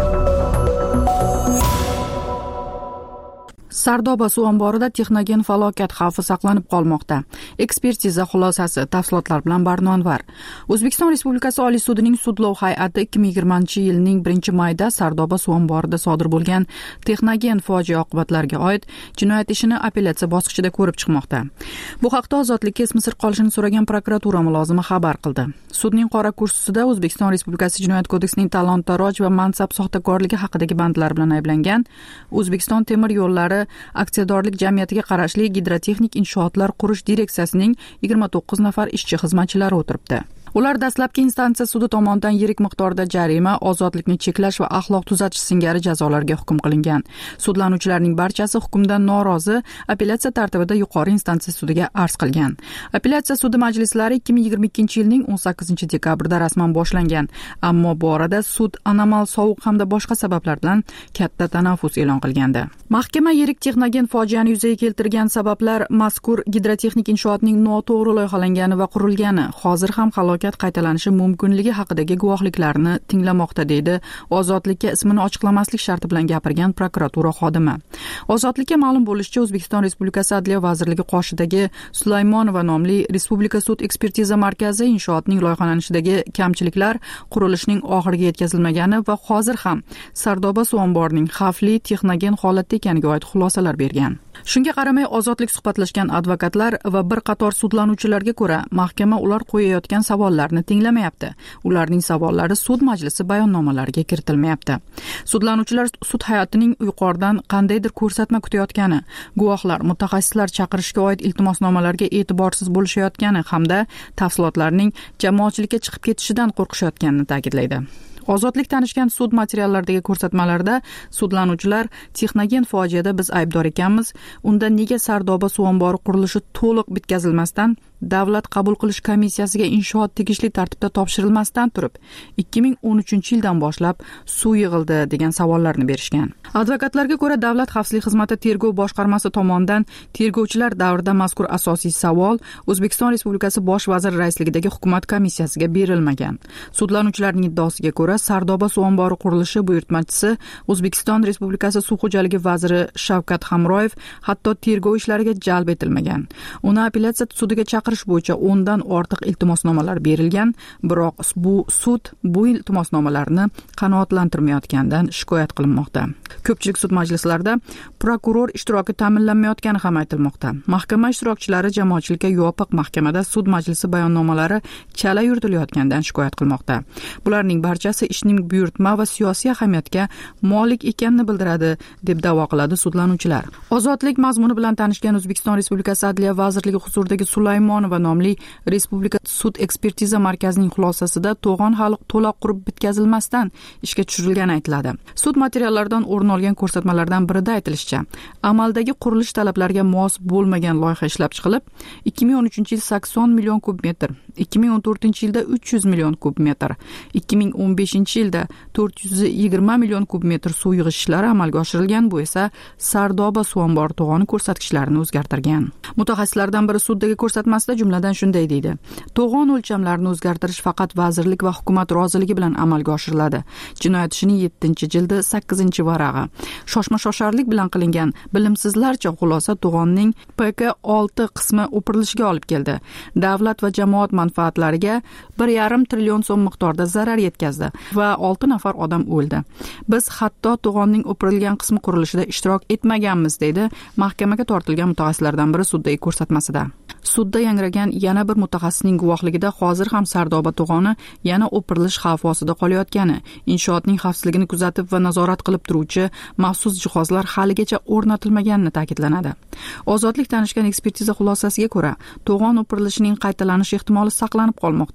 Sardoba suv omborida texnogen falokat xavfi saqlanib qolmoqda. Ekspertiza xulosasi, tafsilotlar bilan Barnonvar. O'zbekiston Respublikasi Oliy sudining sudlov hay'ati ikki ming yigirmanchi yilning birinchi mayida Sardoba suv omborida sodir bo'lgan texnogen fojia oqibatlariga oid jinoyat ishini apellyatsiya bosqichida ko'rib chiqmoqda. Bu haqda Ozodlikka ismi sir qolishini so'ragan prokuratura mulozimi xabar qildi. Sudning qora kursisida O'zbekiston Respublikasi Jinoyat kodeksining talon-taroj va mansab soxtakorligi haqidagi bandlar bilan ayblangan O'zbekiston temir yo'llari aksiyadorlik jamiyatiga qarashli gidrotexnik inshootlar qurish direksiyasining yigirma to'qqiz nafar ishchi xizmatchilari o'tiribdi. Ular dastlabki instansiya sudi tomonidan yirik miqdorda jarima, ozodlikni cheklash va axloq tuzatish singari jazolarga hukm qilingan. Sudlanuvchilarning barchasi hukmdan norozi apellyatsiya tartibida yuqori instansiya sudiga arz qilgan. Apellyatsiya sudi majlislari ikki ming yigirma ikkinchi yilning o'n sakkizinchi dekabrida rasman boshlangan, ammo bu orada sud anomal sovuq hamda boshqa sabablar bilan katta tanaffus e'lon qilgandi. Mahkama yirik texnogen fojiani yuzaga keltirgan sabablar mazkur gidrotexnik inshootning noto'g'ri loyihalangani va qurilgani, hozir ham halokat qaytalanishi mumkinligi haqidagi guvohliklarni tinglamoqda, deydi Ozodlikka ismini ochiqlamaslik sharti bilan gapirgan prokuratura xodimi. Ozodlikka ma'lum bo'lishicha, O'zbekiston Respublikasi Adliya vazirligi qoshidagi Sulaymonova nomli Respublika sud ekspertiza markazi inshootning loyihalanishidagi kamchiliklar, qurilishning oxiriga yetkazilmagani va hozir ham Sardoba suv omborining xavfli texnogen holatda ekaniga oid xulosalar bergan. Shunga qaramay, Ozodlik suhbatlashgan advokatlar va bir qator sudlanuvchilarga ko'ra, mahkama ular qo'yayotgan savollarni tinglamayapti. Ularning savollari sud majlisi bayonnomalariga kiritilmayapti. Sudlanuvchilar sud hay'atining yuqoridan qandaydir ko'rsatma kutayotgani, guvohlar, mutaxassislar chaqirishga oid iltimosnomalarga e'tiborsiz bo'lishayotgani hamda tafsilotlarning jamoatchilikka chiqib ketishidan qo'rqishayotganini ta'kidlaydi. Ozodlik tanishgan sud materiallaridagi ko'rsatmalarda sudlanuvchilar texnogen fojiada biz aybdor ekanmiz, unda nega Sardoba suv ombori qurilishi to'liq bitkazilmasdan davlat qabul qilish komissiyasiga inshoot tegishli tartibda topshirilmasdan turib ikki ming o'n uchinchi yildan boshlab suv yig'ildi degan savollarni berishgan. Advokatlarga ko'ra, Davlat xavfsizlik xizmati tergov boshqarmasi tomonidan tergovchilar davrida mazkur asosiy savol O'zbekiston Respublikasi bosh vaziri raisligidagi hukumat komissiyasiga berilmagan. Sudlanuvchilarning iddaosiga ko'ra, Sardoba suv ombori qurilishi buyurtmachisi O'zbekiston Respublikasi suv xo'jaligi vaziri Shavkat Hamroyev hatto tergov ishlariga jalb etilmagan. Uni apellyatsiya sudiga chaqirish bo'yicha o'ndan ortiq iltimosnomalar berilgan, biroq bu sud bu iltimosnomalarni qanoatlantirmayotganidan shikoyat qilinmoqda. Ko'pchilik sud majlislarida prokuror ishtiroki ta'minlanmayotgani ham aytilmoqda. Mahkama ishtirokchilari jamoatchilikka yopiq mahkamada sud majlisi bayonnomalari chala yuritilayotganidan shikoyat qilmoqda. Bularning barchasi ishning buyurtma va siyosiy ahamiyatga molik ekanini bildiradi, deb da'vo qiladi sudlanuvchilar. Ozodlik mazmuni bilan tanishgan O'zbekiston Respublikasi Adliya vazirligi huzuridagi Sulaymonova nomli Respublika sud ekspertiza markazining xulosasida to'g'on hali to'liq qurib bitkazilmasdan ishga tushirilgani aytiladi. Sud materiallaridan o'rin olgan ko'rsatmalardan birida aytilishicha, amaldagi qurilish talablariga mos bo'lmagan loyiha ishlab chiqilib, ikki ming o'n uchinchi yil sakson million kub metr, ikki ming o'n to'rtinchi yilda uch yuz million kub metr, ikki ming o'n beshinchi yilda to'rt yuz yigirma million kub metr suv yig'ish ishlari amalga oshirilgan. Bu esa Sardoba suv ombori to'g'oni ko'rsatkichlarini o'zgartirgan. Mutaxassislardan biri suddagi ko'rsatmasida jumladan shunday deydi: to'g'on o'lchamlarini o'zgartirish faqat vazirlik va hukumat roziligi bilan amalga oshiriladi. Jinoyat ishining yettinchi jildi sakkizinchi varag'i. Shoshma-shosharlik bilan qilingan bilimsizlarcha xulosa to'g'onning P K olti qismi o'pirilishiga olib keldi. Davlat va jamoat manfaatlariga bir yarim trillion so'm miqdorda zarar yetkazdi va olti nafar odam o'ldi. Biz hatto to'g'onning o'pirilgan qismi qurilishida ishtirok etmaganmiz, deydi mahkamaga tortilgan mutaxassislardan biri suddagi ko'rsatmasida. Sudda yangragan yana bir mutaxassisning guvohligida hozir ham Sardoba to'g'oni yana o'pirilish xavfi ostida qolayotgani, inshootning xavfsizligini kuzatib va nazorat qilib turuvchi maxsus jihozlar haligacha o'rnatilmaganini ta'kidlanadi. Ozodlik tanishgan ekspertiza xulosasiga ko'ra, to'g'on o'pirilishining qaytalanish ehtimoli saqlanib qolmoqda.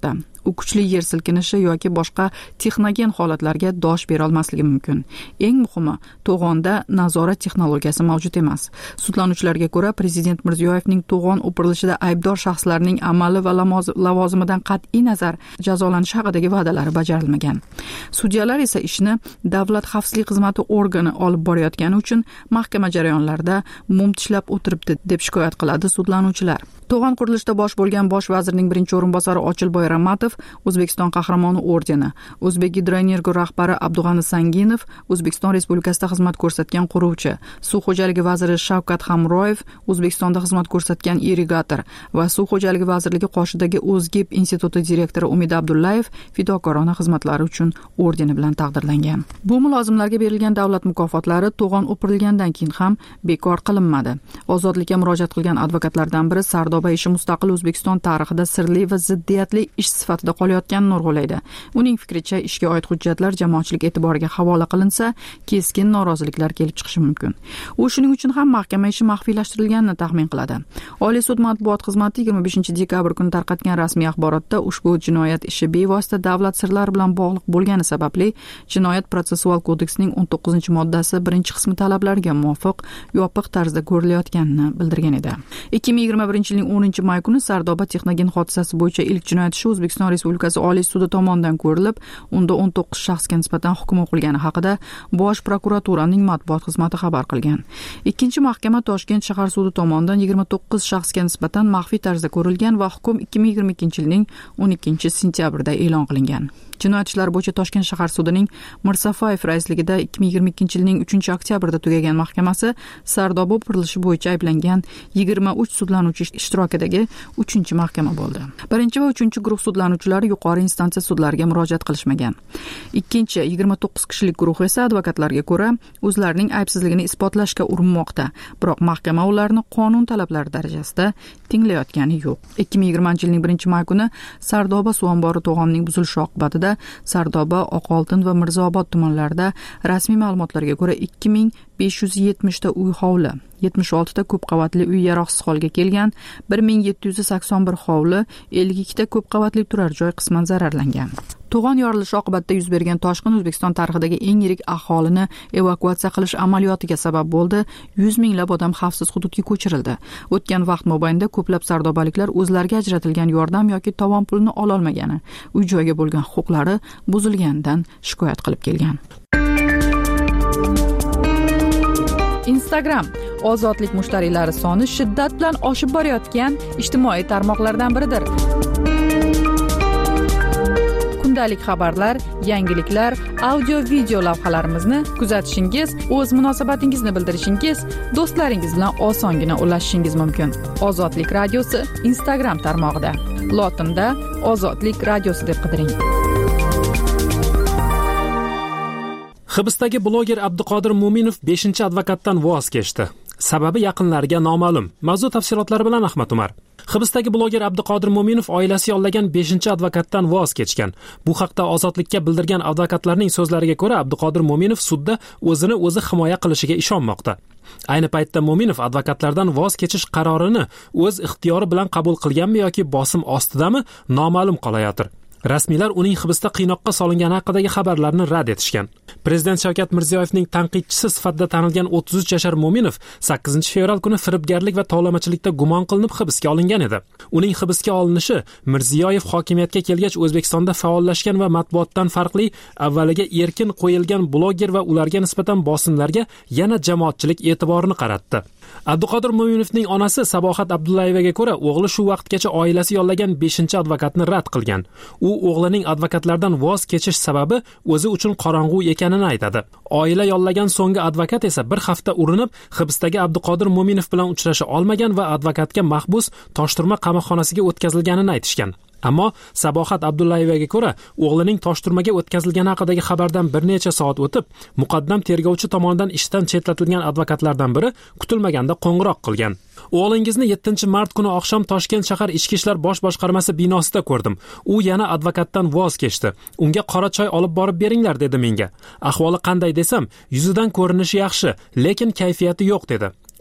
u kuchli yer silkinishi yoki boshqa texnogen holatlarga dosh bera olmasligi mumkin. Eng muhimi, to'g'onda nazorat texnologiyasi mavjud emas. Sudlanuvchilarga ko'ra, prezident Mirziyoyevning to'g'on o'pirilishida aybdor shaxslarning amali va lavozimidan qat'iy nazar jazolanishi haqidagi va'dalari bajarilmagan. Sudyalar esa ishni davlat xavfsizlik xizmati organi olib borayotgani uchun mahkama jarayonlarida mum tishlab o'tiribdi deb shikoyat qiladi sudlanuvchilar. To'g'on qurilishida bosh bo'lgan bosh vazirning birinchi o'rinbosari Ochilboy Ramatov O'zbekiston qahramoni ordeni, O'zbek Gidroenergo rahbari Abdug'ani Sanginov O'zbekiston Respublikasida xizmat ko'rsatgan quruvchi, suv xo'jaligi vaziri Shavkat Hamroyev O'zbekistonda xizmat ko'rsatgan irrigator va suv xo'jaligi vazirligi qoshidagi O'zgib instituti direktori Umid Abdullayev fidokorona xizmatlari uchun ordeni bilan taqdirlangan. Bu mulozimlarga berilgan davlat mukofotlari to'g'on o'pirilgandan keyin ham bekor qilinmadi. Ozodlikka murojaat qilgan advokatlardan biri Sardoba ishi mustaqil O'zbekiston tarixida sirli va ziddiyatli ish sifatida qolayotganini urg'ulaydi. Uning fikricha, ishga oid hujjatlar jamoatchilik e'tiboriga havola qilinsa, keskin noroziliklar kelib chiqishi mumkin. U shuning uchun ham mahkama ishi maxfiylashtirilganini taxmin qiladi. Oliy sud matbuot xizmati yigirma beshinchi dekabr kuni tarqatgan rasmiy axborotda ushbu jinoyat ishi bevosita davlat sirlari bilan bog'liq bo'lgani sababli Jinoyat protsessual kodeksining o'n to'qqizinchi moddasi birinchi qismi talablariga muvofiq yopiq tarzda ko'rilayotganini bildirgan edi. ikki ming yigirma birinchi yilning o'ninchi may kuni Sardoba texnogen hodisasi bo'yicha ilk jinoyat ishi O'zbekiston Respublikasi Oliy sudi tomonidan ko'rilib, unda o'n to'qqiz shaxsga nisbatan hukm o'qilgani haqida Bosh prokuraturaning matbuot xizmati xabar qilgan. Ikkinchi mahkama Toshkent shahar sudi tomonidan yigirma to'qqiz shaxsga nisbatan maxfiy tarzda ko'rilgan va hukm ikki ming yigirma ikkinchi yilning o'n ikkinchi sentyabrida e'lon qilingan. Jinoyat ishlari bo'yicha Toshkent shahar sudining Mirsafayev raisligida ikki ming yigirma ikkinchi yilning uchinchi oktyabrida tugagan mahkamasi Sardoba o'pirilishi bo'yicha ayblangan yigirma uch sudlanuvchi ishtirokidagi uchinchi mahkama bo'ldi. Birinchi va uchinchi guruh sudlanuvchilari yuqori instansiya sudlariga murojaat qilishmagan. Ikkinchi yigirma to'qqiz kishilik guruh esa advokatlarga ko'ra o'zlarining aybsizligini isbotlashga urinmoqda, biroq mahkama ularni qonun talablari darajasida tinglayotgani yo'q. ikki ming yigirmanchi yilning birinchi may kuni Sardoba suv ombori to'g'onining buzilishi oqibatida Sardoba, Oqoltin va Mirzaobod tumanlarida rasmiy ma'lumotlarga ko'ra ikki ming besh yuz yetmish ta uy hovli, yetmish olti ta ko'p qavatli uy yaroqsiz holga kelgan, bir ming yetti yuz sakson bir hovli, ellik ikki ta ko'p qavatli turar joy qisman zararlangan. To'g'on yorilishi oqibatida yuz bergan toshqin O'zbekiston tarixidagi eng yirik aholini evakuatsiya qilish amaliyotiga sabab bo'ldi. yuz minglab odam xavfsiz hududga ko'chirildi. O'tgan vaqt mobaynida ko'plab sardobaliklar o'zlariga ajratilgan yordam yoki tovon pulini ola olmagani, uy joyga bo'lgan huquqlari buzilganidan shikoyat qilib kelgan. Instagram ozodlik mushtariylari soni shiddat bilan oshib borayotgan ijtimoiy tarmoqlardan biridir. Kundalik xabarlar, yangiliklar, audio-video lavhalarimizni kuzatishingiz, o'z munosabatingizni bildirishingiz, do'stlaringiz bilan osongina ulashishingiz mumkin. Ozodlik radiosi Instagram tarmog'ida. Lotinda Ozodlik radiosi deb qidiring. Hibsdagi bloger Abduqodir Mo'minov beshinchi advokatdan voz kechdi. Sababi yaqinlariga noma'lum. Mavzu tafsilotlari bilan Ahmad Umar. Hibsdagi bloger Abduqodir Mo'minov oilasi yollagan beshinchi advokatdan voz kechgan. Bu haqda Ozodlikka bildirgan advokatlarning so'zlariga ko'ra, Abduqodir Mo'minov sudda o'zini o'zi himoya qilishiga ishonmoqda. Ayni paytda Mo'minov advokatlardan voz kechish qarorini o'z ixtiyori bilan qabul qilganmi yoki bosim ostidami noma'lum qolayotir. Rasmiylar uning hibsda qiynoqqa solingani haqidagi xabarlarni rad etishgan. Prezident Shavkat Mirziyoyevning tanqidchisi sifatida tanilgan o'ttiz uch yashar Mo'minov sakkizinchi fevral kuni firibgarlik va tovlamachilikda gumon qilinib hibsga olingan edi. Uning hibsga olinishi Mirziyoyev hokimiyatga kelgach O'zbekistonda faollashgan va matbuotdan farqli avvaliga erkin qo'yilgan bloger va ularga nisbatan bosimlarga yana jamoatchilik e'tiborini qaratdi. Abduqodir Mo'minovning onasi Sabohat Abdullayevaga ko'ra, o'g'li shu vaqtgacha oilasi yollagan beshinchi advokatni rad qilgan. U o'g'lining advokatlardan voz kechish sababi o'zi uchun qorong'u ekanini aytadi. Oila yollagan so'nggi advokat esa bir hafta urinib, hibsdagi Abduqodir Mo'minov bilan uchrasha olmagan va advokatga mahbus Toshturma qamoqxonasiga o'tkazilganini aytishgan. Ammo Sabohat Abdullayevaga ko'ra, o'g'lining Toshturmaga o'tkazilgani haqidagi xabardan bir necha soat o'tib, muqaddam tergovchi tomonidan ishdan chetlatilgan advokatlardan biri kutilmaganda qo'ng'iroq qilgan. O'g'lingizni yettinchi mart kuni oqshom Toshkent shahar ichki ishlar bosh boshqarmasi binosida ko'rdim. U yana advokatdan voz kechdi. Unga qora choy olib borib beringlar dedi menga. Ahvoli qanday desam, yuzidan ko'rinishi yaxshi, lekin kayfiyati yo'q dedi.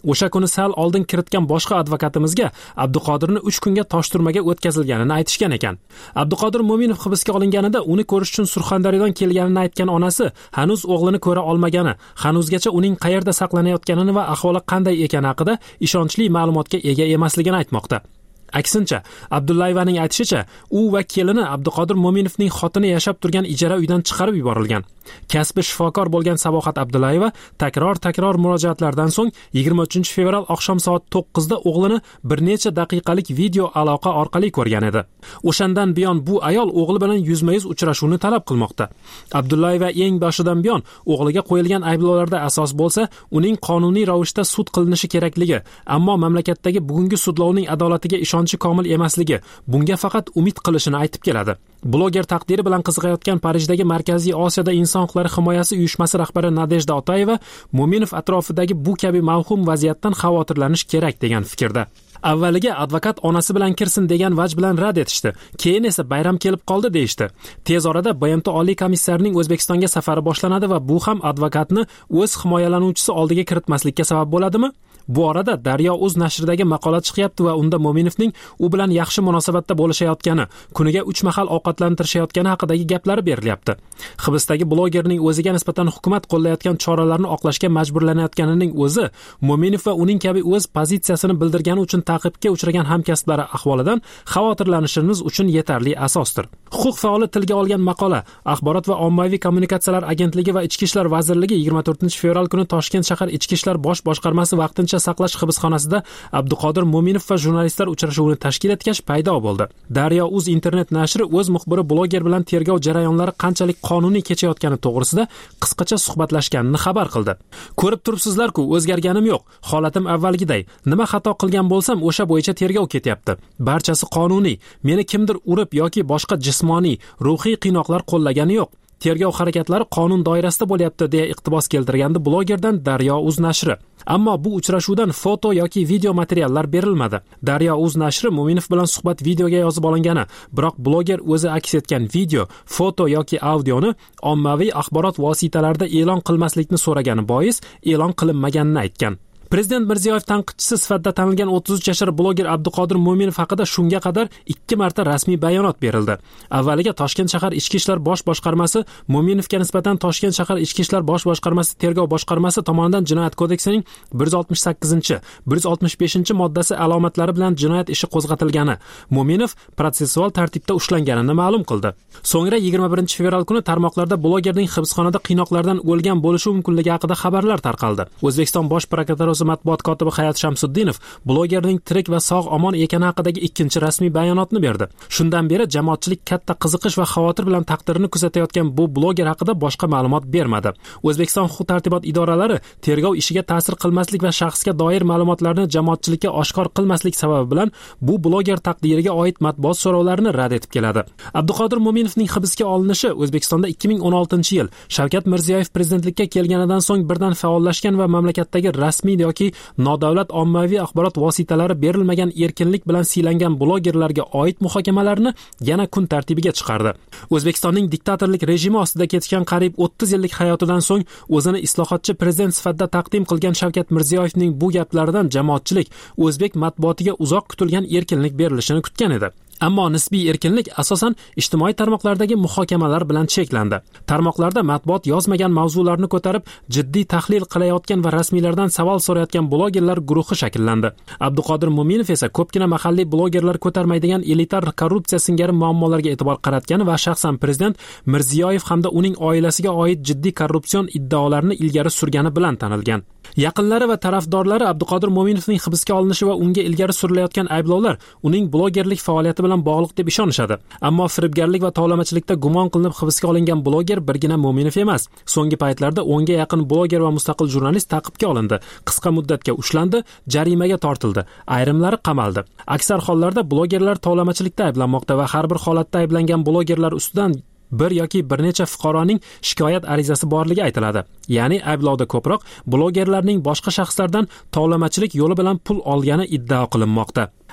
O'sha kuni sal oldin kiritgan boshqa advokatimizga Abduqodirni uch kunga toshturmaga o'tkazilganini aytishgan ekan. Abduqodir Mo'minov hibsga olinganida uni ko'rish uchun Surxondaryodan kelganini aytgan onasi hanuz o'g'lini ko'ra olmagani, hanuzgacha uning qayerda saqlanayotganini va ahvoli qanday ekani haqida ishonchli ma'lumotga ega emasligini aytmoqda. Aksincha, Abdullayevaning aytishicha, u va kelini Abduqodir Mo'minovning xotini yashab turgan ijara uydan chiqarib yuborilgan. Kasbi shifokor bo'lgan Sabohat Abdullayeva takror-takror murojaatlardan so'ng yigirma uchinchi fevral oqshom soat to'qqizda o'g'lini bir necha daqiqalik video aloqa orqali ko'rgan edi. O'shandan buyon bu ayol o'g'li bilan yuzma-yuz uchrashuvni talab qilmoqda. Abdullayeva eng boshidan buyon o'g'liga qo'yilgan ayblovlarda asos bo'lsa, uning qonuniy ravishda sud qilinishi kerakligi, ammo mamlakatdagi bugungi sudlovning adolatiga ishonchi komil emasligi, bunga faqat umid qilishini aytib keladi. Bloger taqdiri bilan qiziqayotgan Parijdagi Markaziy Osiyoda inson huquqlari himoyasi uyushmasi rahbari Nadejda Otayeva Mo'minov atrofidagi bu kabi mavhum vaziyatdan xavotirlanish kerak degan fikrda. Avvaliga advokat onasi bilan kirsin degan vaj bilan rad etishdi. Keyin esa bayram kelib qoldi deyishdi. Tez orada B M T Oliy komissarining O'zbekistonga safari boshlanadi va bu ham advokatni o'z himoyalanuvchisi oldiga kiritmaslikka sabab bo'ladimi? Bu orada Daryo.uz nashridagi maqola chiqyapti va unda Mo'minovning u bilan yaxshi munosabatda bo'lishayotgani, kuniga uch mahal ovqatlantirishayotgani haqidagi gaplari berilyapti. Hibsdagi blogerning o'ziga nisbatan hukumat qo'llayotgan choralarni oqlashga majburlanayotganining o'zi Mo'minov va uning kabi o'z pozitsiyasini bildirgani uchun ta'qibga uchragan hamkasblari ahvolidan xavotirlanishimiz uchun yetarli asosdir. Huquq faoli tilga olgan maqola Axborot va ommaviy kommunikatsiyalar agentligi va Ichki ishlar vazirligi yigirma to'rtinchi fevral kuni Toshkent shahar Ichki ishlar bosh boshqarmasi vaqtincha saqlash hibsxonasida Abduqodir Mo'minov va jurnalistlar uchrashuvini tashkil etgach paydo bo'ldi. Daryo.uz internet nashri o'z muxbiri bloger bilan tergov jarayonlari qanchalik qonuniy kechayotgani to'g'risida qisqacha suhbatlashganini xabar qildi. Ko'rib turibsizlar-ku, o'zgarganim yo'q. Holatim avvalgiday. Nima xato qilgan bo'lsam, o'sha bo'yicha tergov ketyapti. Barchasi qonuniy. Meni kimdir urib yoki boshqa jismoniy, ruhiy qiynoqlar qo'llagani yo'q. Tergov harakatlari qonun doirasida bo'lyapti deya iqtibos keltirgandi blogerdan Daryo.uz nashri. Ammo bu uchrashuvdan foto yoki video materiallar berilmadi. Daryo.uz nashri Mo'minov bilan suhbat videoga yozib olingani, biroq bloger o'zi aks etgan video, foto yoki audioni ommaviy axborot vositalarida e'lon qilmaslikni so'ragani bois e'lon qilinmaganini aytgan. Prezident Mirziyoyev tanqidchisi sifatida tanilgan o'ttiz uch yashar bloger Abduqodir Mo'minov haqida shunga qadar ikki marta rasmiy bayonot berildi. Avvaliga Toshkent shahar Ichki ishlar bosh boshqarmasi Mo'minovga nisbatan Toshkent shahar Ichki ishlar bosh boshqarmasi tergov boshqarmasi tomonidan Jinoyat kodeksining bir yuz oltmish sakkizinchi, bir yuz oltmish beshinchi moddasi alomatlari bilan jinoyat ishi qo'zg'atilgani, Mo'minov protsessual tartibda ushlanganini ma'lum qildi. So'ngra yigirma birinchi fevral kuni tarmoqlarda blogerning hibsxonada qiynoqlardan o'lgan bo'lishi mumkinligi haqida xabarlar tarqaldi. O'zbekiston bosh prokuraturasi matbuot kotibi Hayot Shamsuddinov blogerning tirik va sog' omon ekani haqidagi ikkinchi rasmiy bayonotni berdi. Shundan beri jamoatchilik katta qiziqish va xavotir bilan taqdirini kuzatayotgan bu bloger haqida boshqa ma'lumot bermadi. O'zbekiston huquq-tartibot idoralari tergov ishiga ta'sir qilmaslik va shaxsga doir ma'lumotlarni jamoatchilikka oshkor qilmaslik sababi bilan bu bloger taqdiriga oid matbuot so'rovlarini rad etib keladi. Abduqodir Mo'minovning hibsga olinishi O'zbekistonda ikki ming o'n oltinchi yil Shavkat Mirziyoyev prezidentlikka kelganidan so'ng birdan faollashgan va mamlakatdagi rasmiy yoki nodavlat ommaviy axborot vositalari berilmagan erkinlik bilan siylangan blogerlarga oid muhokamalarni yana kun tartibiga chiqardi. O'zbekistonning diktatorlik rejimi ostida kechgan qariyb o'ttiz yillik hayotidan so'ng o'zini islohotchi prezident sifatida taqdim qilgan Shavkat Mirziyoyevning bu gaplaridan jamoatchilik o'zbek matbuotiga uzoq kutilgan erkinlik berilishini kutgan edi. Ammo nisbiy erkinlik asosan ijtimoiy tarmoqlardagi muhokamalar bilan cheklandi. Tarmoqlarda matbuot yozmagan mavzularni ko'tarib, jiddiy tahlil qilayotgan va rasmiylardan savol so'rayotgan blogerlar guruhi shakllandi. Abduqodir Mo'minov esa ko'pgina mahalliy blogerlar ko'tarmaydigan elitar korrupsiya singari muammolarga e'tibor qaratgani va shaxsan prezident Mirziyoyev hamda uning oilasiga oid jiddiy korrupsion iddaolarni ilgari surgani bilan tanilgan. Yaqinlari va tarafdorlari Abduqodir Mo'minovning hibsga olinishi va unga ilgari surilayotgan ayblovlar uning blogerlik faoliyati bilan bog'liq deb ishonishadi. Ammo firibgarlik va tovlamachilikda gumon qilinib hibsga olingan bloger birgina Mo'minov emas. So'nggi paytlarda o'nga yaqin bloger va mustaqil jurnalist ta'qibga olindi, qisqa muddatga ushlandi, jarimaga tortildi, ayrimlari qamaldi. Aksar hollarda blogerlar tovlamachilikda ayblanmoqda va har bir holatda ayblangan blogerlar ustidan bir yoki bir necha fuqaroning shikoyat arizasi borligi aytiladi. Ya'ni ayblovda ko'proq blogerlarning boshqa shaxslardan tovlamachilik yo'li bilan pul olgani iddao qilinmoqda.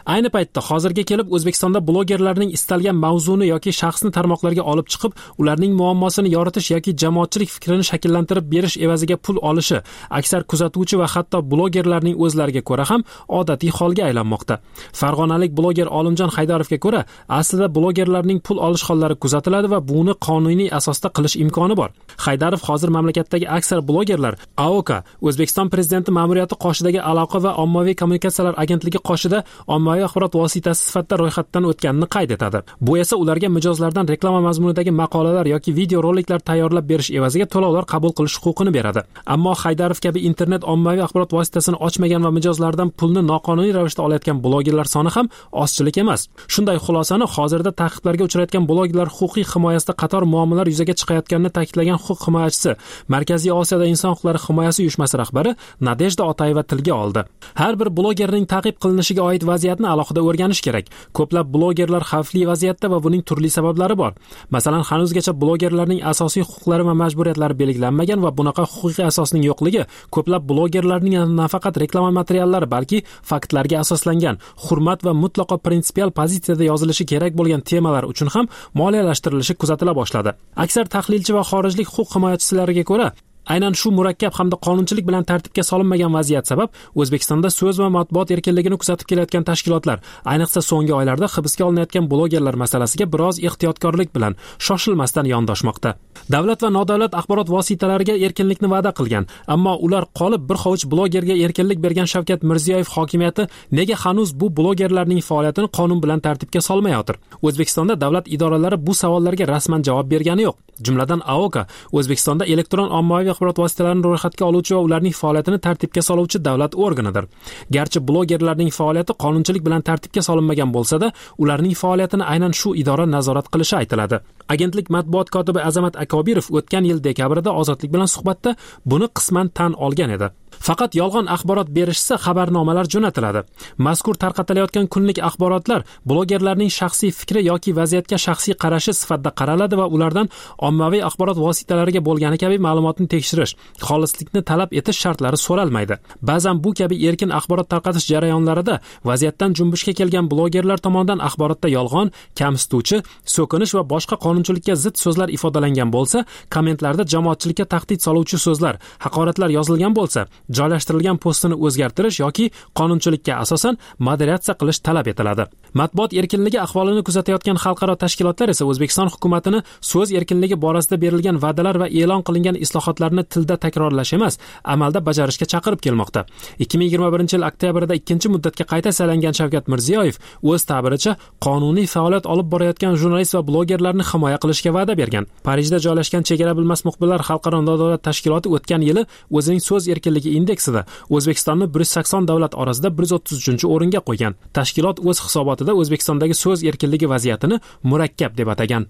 Ayni paytda hozirga kelib O'zbekistonda blogerlarning istalgan mavzuni yoki shaxsni tarmoqlarga olib chiqib, ularning muammosini yoritish yoki jamoatchilik fikrini shakllantirib berish evaziga pul olishi aksar kuzatuvchi va hatto blogerlarning o'zlariga ko'ra ham odatiy holga aylanmoqda. Farg'onalik bloger Olimjon Haydarovga ko'ra, aslida blogerlarning pul olish hollari kuzatiladi va buni qonuniy asosda qilish imkoni bor. Haydarov hozir mamlakatdagi aksar blogerlar A O K, O'zbekiston prezidenti ma'muriyati qoshidagi aloqa va ommaviy kommunikatsiyalar agentligi qoshida ommaviy axborot vositasi sifatida ro'yxatdan o'tganini qayd etadi. Bu esa ularga mijozlardan reklama mazmunidagi maqolalar yoki video roliklar tayyorlab berish evaziga to'lovlar qabul qilish huquqini beradi. Ammo Haydarov kabi internet ommaviy axborot vositasini ochmagan va mijozlardan pulni noqonuniy ravishda olayotgan blogerlar soni ham ozchilik emas. Shunday xulosani hozirda ta'qiblarga uchrayotgan blogerlar huquqiy himoyasida qator muammolar yuzaga chiqayotganini ta'kidlagan huquq himoyachisi, Markaziy Osiyoda inson huquqlari himoyasi uyushmasi rahbari Nadejda Otayeva tilga oldi. Har bir blogerning ta'qib qilinishiga oid vaziyatni alohida o'rganish kerak. Ko'plab blogerlar xavfli vaziyatda va buning turli sabablari bor. Masalan, hanuzgacha blogerlarning asosiy huquqlari va majburiyatlari belgilanmagan va bunaqa huquqiy asosning yo'qligi ko'plab blogerlarning nafaqat reklama materiallari, balki faktlarga asoslangan, hurmat va mutlaqo prinsipial pozitsiyada yozilishi kerak bo'lgan temalar uchun ham moliyalashtirilishi kuzatila boshladi. Aksar tahlilchi va xorijlik huquq himoyachilariga ko'ra, aynan shu murakkab hamda qonunchilik bilan tartibga solinmagan vaziyat sabab O'zbekistonda so'z va matbuot erkinligini kuzatib kelayotgan tashkilotlar, ayniqsa so'nggi oylarda hibsga olinayotgan blogerlar masalasiga biroz ehtiyotkorlik bilan shoshilmasdan yondoshmoqda. Davlat va nodavlat axborot vositalariga erkinlikni va'da qilgan, ammo ular qolib bir hovuch blogerga erkinlik bergan Shavkat Mirziyoyev hokimiyati nega hanuz bu blogerlarning faoliyatini qonun bilan tartibga solmayotir? O'zbekistonda davlat idoralari bu savollarga rasman javob bergani yo'q. Jumladan A O K O'zbekistonda elektron ommaviy axborot vositalarini ro'yxatga oluvchi va ularning faoliyatini tartibga soluvchi davlat organidir. Garchi blogerlarning faoliyati qonunchilik bilan tartibga solinmagan bo'lsa-da, ularning faoliyatini aynan shu idora nazorat qilishi aytiladi. Agentlik matbuot kotibi Azamat Akobirov o'tgan yil dekabrda Ozodlik bilan suhbatda buni qisman tan olgan edi. Faqat yolg'on axborot berishsa xabarnomalar jo'natiladi. Mazkur tarqatilayotgan kunlik axborotlar blogerlarning shaxsiy fikri yoki vaziyatga shaxsiy qarashi sifatida qaraladi va ulardan ommaviy axborot vositalariga bo'lgani kabi ma'lumotni tekshirish, xolislikni talab etish shartlari so'ralmaydi. Ba'zan bu kabi erkin axborot tarqatish jarayonlarida vaziyatdan junbushga kelgan blogerlar tomonidan axborotda yolg'on, kamsituvchi, so'kinish va boshqa qonunchilikka zid so'zlar ifodalangan bo'lsa, kommentlarda jamoatchilikka tahdid soluvchi so'zlar, haqoratlar yozilgan bo'lsa, joylashtirilgan postini o'zgartirish yoki qonunchilikka asosan moderatsiya qilish talab etiladi. Matbuot erkinligi ahvolini kuzatayotgan xalqaro tashkilotlar esa O'zbekiston hukumatini so'z erkinligi borasida berilgan va'dalar va e'lon qilingan islohotlarni tilda takrorlash emas, amalda bajarishga chaqirib kelmoqda. ikki ming yigirma birinchi yil oktyabrda ikkinchi muddatga qayta saylangan Shavkat Mirziyoyev o'z ta'biricha qonuniy faoliyat olib borayotgan jurnalist va blogerlarni himoya qilishga va'da bergan. Parijda joylashgan Chegara bilmas muxbirlar xalqaro nodavlat tashkiloti o'tgan yili o'zining so'z erkinligi indeksida O'zbekistonni bir yuz sakson davlat orasida bir yuz o'ttiz uchinchi o'ringa qo'ygan. Tashkilot o'z hisobotida O'zbekistondagi so'z erkinligi vaziyatini murakkab deb atagan.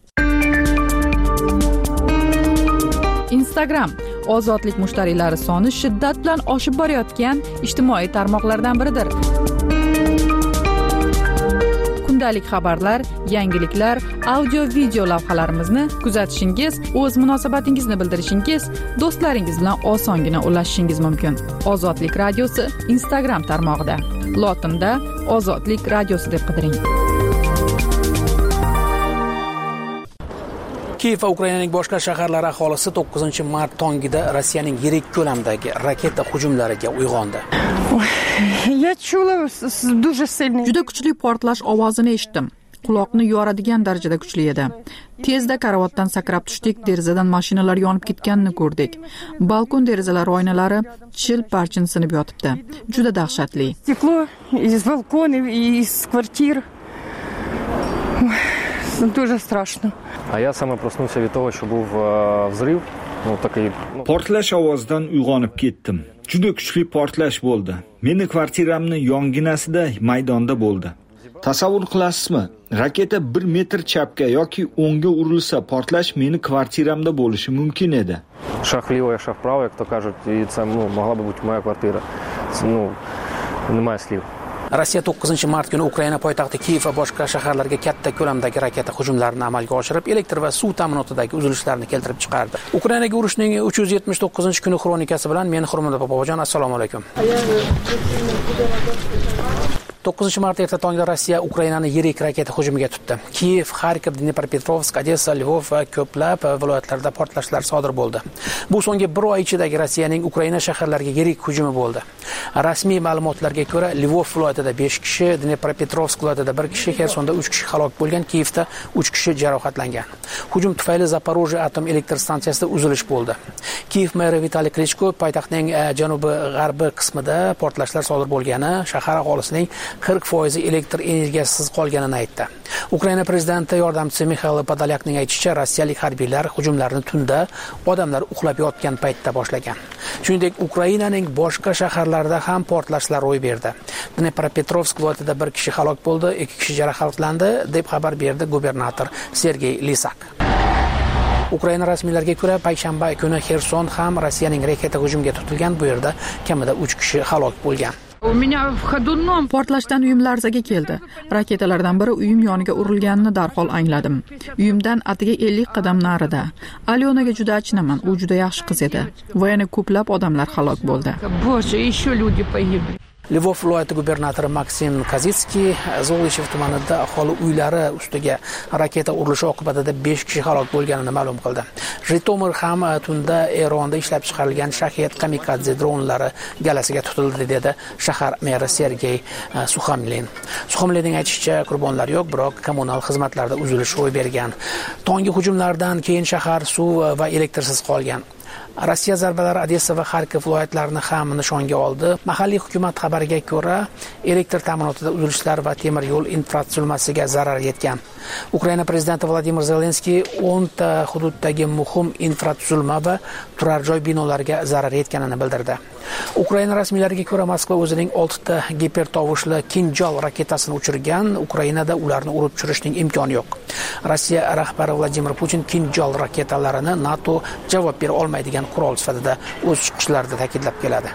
Instagram ozodlik mushtariylari soni shiddat bilan oshib borayotgan ijtimoiy tarmoqlardan biridir. Kundalik xabarlar, yangiliklar, audio video lavhalarimizni kuzatishingiz, o'z munosabatingizni bildirishingiz, do'stlaringiz bilan osongina ulashishingiz mumkin. Ozodlik radiosi Instagram tarmog'ida. Lotinda Ozodlik radiosi deb qidiring. Kiev va Ukrainaning boshqa shaharlari aholisi to'qqizinchi mart tongida Rossiyaning yirik ko'lamdagi raketa hujumlariga uyg'ondi. Juda kuchli portlash ovozini eshitdim. Quloqni yoradigan darajada kuchli edi. Tezda karavotdan sakrab tushdik, derazadan mashinalar yonib ketganini ko'rdik. Balkon derazalari oynalari chil-parchin sinib yotibdi. Juda dahshatli. Стекло из балконов и из квартир. Дуже страшно. А я сам проснулся от того, что был взрыв. Ну, такой... Portlash ovozidan uyg'onib ketdim. Juda kuchli portlash bo'ldi. Meni kvartiramni yonginasida maydonda bo'ldi. Tasavvur qilasizmi? Raketa bir metr chapga yoki o'ngga urilsa, portlash meni kvartiramda bo'lishi mumkin edi. Шаг влево, шаг вправо, кто кажет, и это, ну, могла бы быть моя квартира. Ну, немає слів. Rossiya to'qqizinchi mart kuni Ukraina poytaxti Kiev va boshqa shaharlarga katta ko'lamdagi raketa hujumlarini amalga oshirib, elektr va suv ta'minotidagi uzilishlarni keltirib chiqardi. Ukrainaga urushning uch yuz yetmish to'qqizinchi kuni xronikasi bilan men Xurmoda Popojon, assalomu alaykum. to'qqizinchi mart erta tongda Rossiya Ukrainani yirik raketa hujumiga tutdi. Kiyev, Xarkov, Dnepropetrovsk, Odessa, Lvov va ko'plab viloyatlarda portlashlar sodir bo'ldi. Bu so'nggi bir oy ichidagi Rossiyaning Ukraina shaharlariga yirik hujumi bo'ldi. Rasmiy ma'lumotlarga ko'ra, Lvov viloyatida besh kishi, Dnepropetrovsk viloyatida bir kishi, Xersonda uch kishi halok bo'lgan, Kiyevda uch kishi jarohatlangan. Hujum tufayli Zaporojye atom elektr stansiyasida uzilish bo'ldi. Kiyev meri Vitaliy Klichko poytaxtning janubi-g'arbi qismida portlashlar sodir bo'lgani, shahar aholisining qirq foizi elektr energiyasiz qolganini aytdi. Ukraina prezidenti yordamchisi Mixail Podolyakning aytishicha, rossiyalik harbiylar hujumlarni tunda odamlar uxlab yotgan paytda boshlagan. Shuningdek, Ukrainaning boshqa shaharlarida ham portlashlar ro'y berdi. Dnepropetrovsk viloyatida bir kishi halok bo'ldi, ikki kishi jarohatlandi, deb xabar berdi gubernator Sergey Lisak. Ukraina rasmiylariga ko'ra, payshanba kuni Xerson ham Rossiyaning raketa hujumiga tutilgan, bu yerda kamida uch kishi halok bo'lgan. Portlashdan uyim larzaga keldi. Raketalardan biri uyim yoniga urilganini darhol angladim. Uyimdan atiga ellik qadam narida. Alyonaga juda achinaman, u juda yaxshi qiz edi. Va yana ko'plab odamlar halok bo'ldi. Lvov viloyati gubernatori Maksim Kazitskiy Zolishev tumanida aholi uylari ustiga raketa urilishi oqibatida besh kishi halok bo'lganini ma'lum qildi. Jitomir ham tunda Eronda ishlab chiqarilgan Shahed kamikadze dronlari galasiga tutildi, dedi shahar meri Sergey Suxamlin. Suxamlinning aytishicha, qurbonlar yo'q, biroq kommunal xizmatlarda uzilish ro'y bergan. Tongi hujumlardan keyin shahar suv va elektrsiz qolgan. Rossiya zarbalari Odessa va Xarkov viloyatlarini ham nishonga oldi. Mahalliy hukumat xabariga ko'ra, elektr ta'minotida uzilishlar va temir yo'l infratuzilmasiga zarar yetgan. Ukraina prezidenti Vladimir Zelenskiy o'n ta hududdagi muhim infratuzilma va turar joy binolariga zarar yetganini bildirdi. Ukraina rasmiylariga ko'ra, Moskva o'zining olti ta gipertovushli Kinjal raketasini uchirgan, Ukrainada ularni urib tushirishning imkoni yo'q. Rossiya rahbari Vladimir Putin Kinjal raketalarini NATO javob bera olmaydigan qurol sifatida o'z chiqishlarida ta'kidlab keladi.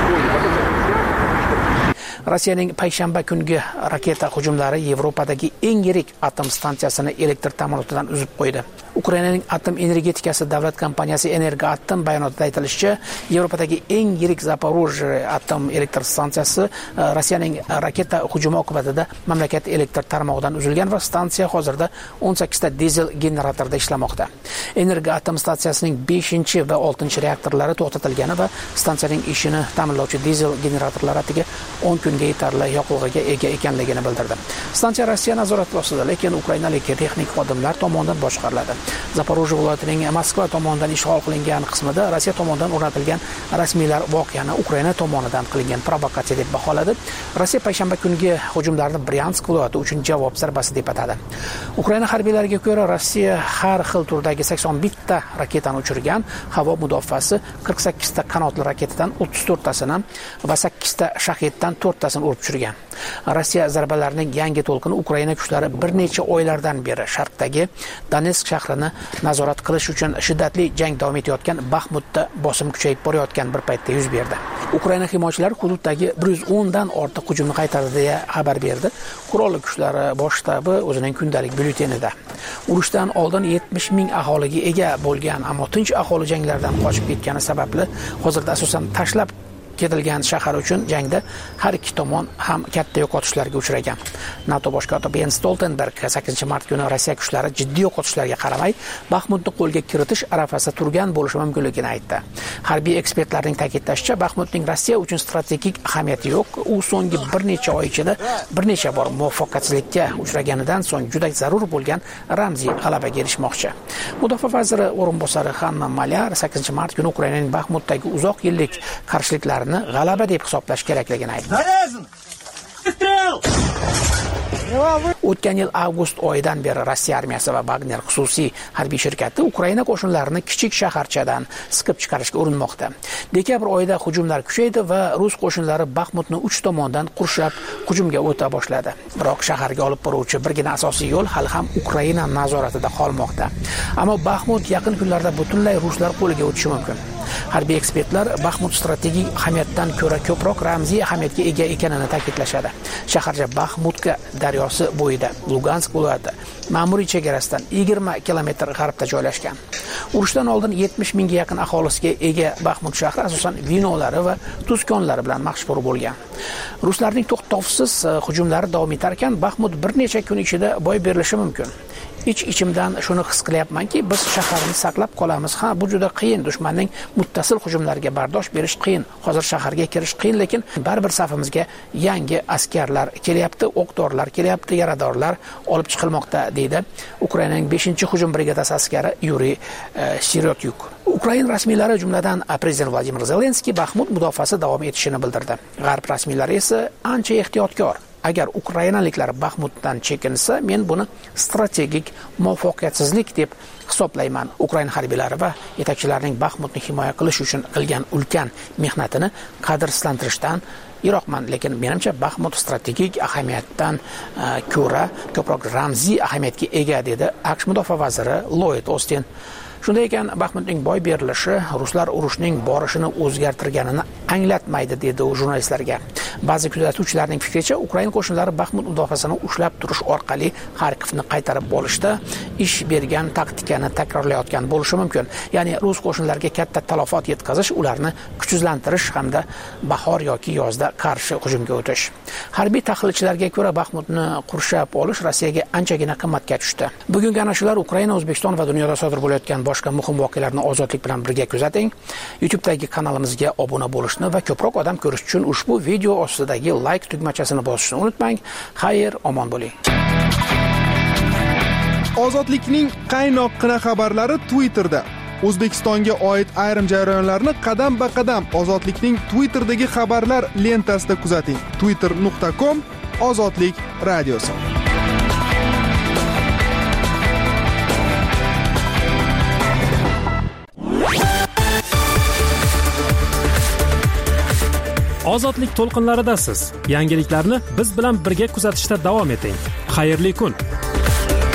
Rossiyaning payshanba kungi raketa hujumlari Yevropadagi eng yirik atom stansiyasini elektr ta'minotidan uzib qo'ydi. Ukrainaning atom energetikasi davlat kompaniyasi Energoatom bayonotida aytilishicha, Yevropadagi eng yirik Zaporojye atom elektr stansiyasi Rossiyaning raketa hujumi oqibatida mamlakat elektr tarmog'idan uzilgan va stansiya hozirda o'n sakkiz ta dizel generatorda ishlamoqda. Energoatom stansiyasining beshinchi va oltinchi reaktorlari to'xtatilgani va stansiyaning ishini ta'minlovchi dizel generatorlari atiga o'n kunga yetarli yoqilg'iga ega ekanligini bildirdi. Stansiya Rossiya nazorati ostida, lekin ukrainalik texnik xodimlar tomonidan boshqariladi. Zaporojye viloyatining Moskva tomonidan ishg'ol qilingan qismida Rossiya tomonidan o'rnatilgan rasmiylar voqeani Ukraina tomonidan qilingan provokatsiya deb baholadi. Rossiya payshanba kungi hujumlarni Bryansk viloyati uchun javob zarbasi deb atadi. Ukraina harbiylariga ko'ra, Rossiya har xil turdagi sakson bitta raketani uchirgan, havo mudofaasi qirq sakkiz ta qanotli raketadan o'ttiz to'rt tasini va sakkiz ta Shaheddan to'rt tasini urib tushirgan. Rossiya zarbalarining yangi to'lqini Ukraina kuchlari bir necha oylardan beri sharqdagi Donetsk shahrini nazorat qilish uchun shiddatli jang davom etayotgan Baxmutda bosim kuchayib borayotgan bir paytda yuz berdi. Ukraina himoyachilari hududdagi bir yuz o'n dan ortiq hujumni qaytardi deya xabar berdi. Qurolli kuchlari bosh shtabi o'zining kundalik byulletenida. Urushdan oldin yetmish ming aholiga ega bo'lgan, ammo tinch aholi janglardan qochib ketgani sababli hozirda asosan tashlab ketilgan shahar uchun jangda har ikki tomon ham katta yo'qotishlarga uchragan. NATO bosh kotibi Jens Stoltenberg sakkizinchi mart kuni Rossiya kuchlari jiddiy yo'qotishlarga qaramay Baxmutni qo'lga kiritish arafasida turgan bo'lishi mumkinligini aytdi. Harbiy ekspertlarning ta'kidlashicha, Baxmutning Rossiya uchun strategik ahamiyati yo'q. U so'nggi bir necha oy ichida bir necha bor muvaffaqiyatsizlikka uchraganidan so'ng juda zarur bo'lgan ramziy g'alabaga erishmoqchi. Mudofaa vaziri o'rinbosari Hanna Malyar sakkizinchi mart kuni Ukrainaning Baxmutdagi uzoq yillik qarshiliklar g'alaba deb hisoblash kerakligini aytdi. O'tgan yil avgust oyidan beri Rossiya armiyasi va Wagner xususiy harbiy shirkati Ukraina qo'shinlarini kichik shaharchadan siqib chiqarishga urinmoqda. Dekabr oyida hujumlar kuchaydi va rus qo'shinlari Baxmutni uch tomondan qurshab hujumga o'ta boshladi. Biroq shaharga olib boruvchi birgina asosiy yo'l hali ham Ukraina nazoratida qolmoqda. Ammo Baxmut yaqin kunlarda butunlay ruslar qo'liga o'tishi mumkin. Harbiy ekspertlar Baxmut strategik ahamiyatdan ko'ra ko'proq ramziy ahamiyatga ega ekanini ta'kidlashadi. Shaharcha Baxmutka daryosi bo'yida, Lugansk viloyati ma'muriy chegarasidan yigirma kilometr g'arbda joylashgan. Urushdan oldin yetmish mingga yaqin aholisiga ega Baxmut shahri asosan vinolari va tuz konlari bilan mashhur bo'lgan. Ruslarning to'xtovsiz hujumlari davom etar ekan, Baxmut bir necha kun ichida boy berilishi mumkin. Ich-ichimdan shuni his qilyapmanki, biz shaharni saqlab qolamiz. Ha, bu juda qiyin, dushmanning muttasil hujumlariga bardosh berish qiyin. Hozir shaharga kirish qiyin, lekin baribir safimizga yangi askarlar kelyapti, o'q-dorilar kelyapti, yaradorlar olib chiqilmoqda, deydi Ukrainaning beshinchi hujum brigadasi askari Yuriy Sirotyuk. Ukraina rasmiylari, jumladan prezident Vladimir Zelenskiy, Baxmut mudofaasi davom etishini bildirdi. G'arb rasmiylari esa ancha ehtiyotkor. Agar ukrainaliklar Baxmutdan chekinsa, men buni strategik muvaffaqiyatsizlik deb hisoblayman. Ukraina harbiylari va yetakchilarining Baxmutni himoya qilish uchun qilgan ulkan mehnatini qadrsizlantirishdan yiroqman, lekin menimcha Baxmut strategik ahamiyatdan ko'ra ko'proq ramziy ahamiyatga ega, dedi AQSh mudofaa vaziri Lloyd Austin. Shunday ekan, Baxmutning boy berilishi ruslar urushning borishini o'zgartirganini anglatmaydi, dedi u jurnalistlarga. Ba'zi kuzatuvchilarning fikricha, Ukraina qo'shinlari Baxmut mudofaasini ushlab turish orqali Xarkovni qaytarib olishda ish bergan taktikani takrorlayotgan bo'lishi mumkin. Ya'ni rus qo'shinlariga katta talafot yetkazish, ularni kuchsizlantirish hamda bahor yoki yozda qarshi hujumga o'tish. Harbiy tahlilchilarga ko'ra, Baxmutni qurshab olish Rossiyaga anchagina qimmatga tushdi. Bugungi ana shular Ukraina, O'zbekiston va dunyoda sodir bo'layotgan boshqa muhim voqealarni ozodlik bilan birga kuzating. YouTube'dagi kanalimizga obuna bo'lishni va ko'proq odam ko'rish uchun ushbu video ostidagi like tugmachasini bosishni unutmang. Xayr, omon bo'ling. Ozodlikning qaynoqqina xabarlari Twitterda. O'zbekistonga oid ayrim jarayonlarni qadam-ba-qadam Ozodlikning Twitter'dagi xabarlar lentasida kuzating. twitter nuqta com Ozodlik radiosi. Ozodlik to'lqinlaridasiz. Yangiliklarni biz bilan birga kuzatishda davom eting. Xayrli kun.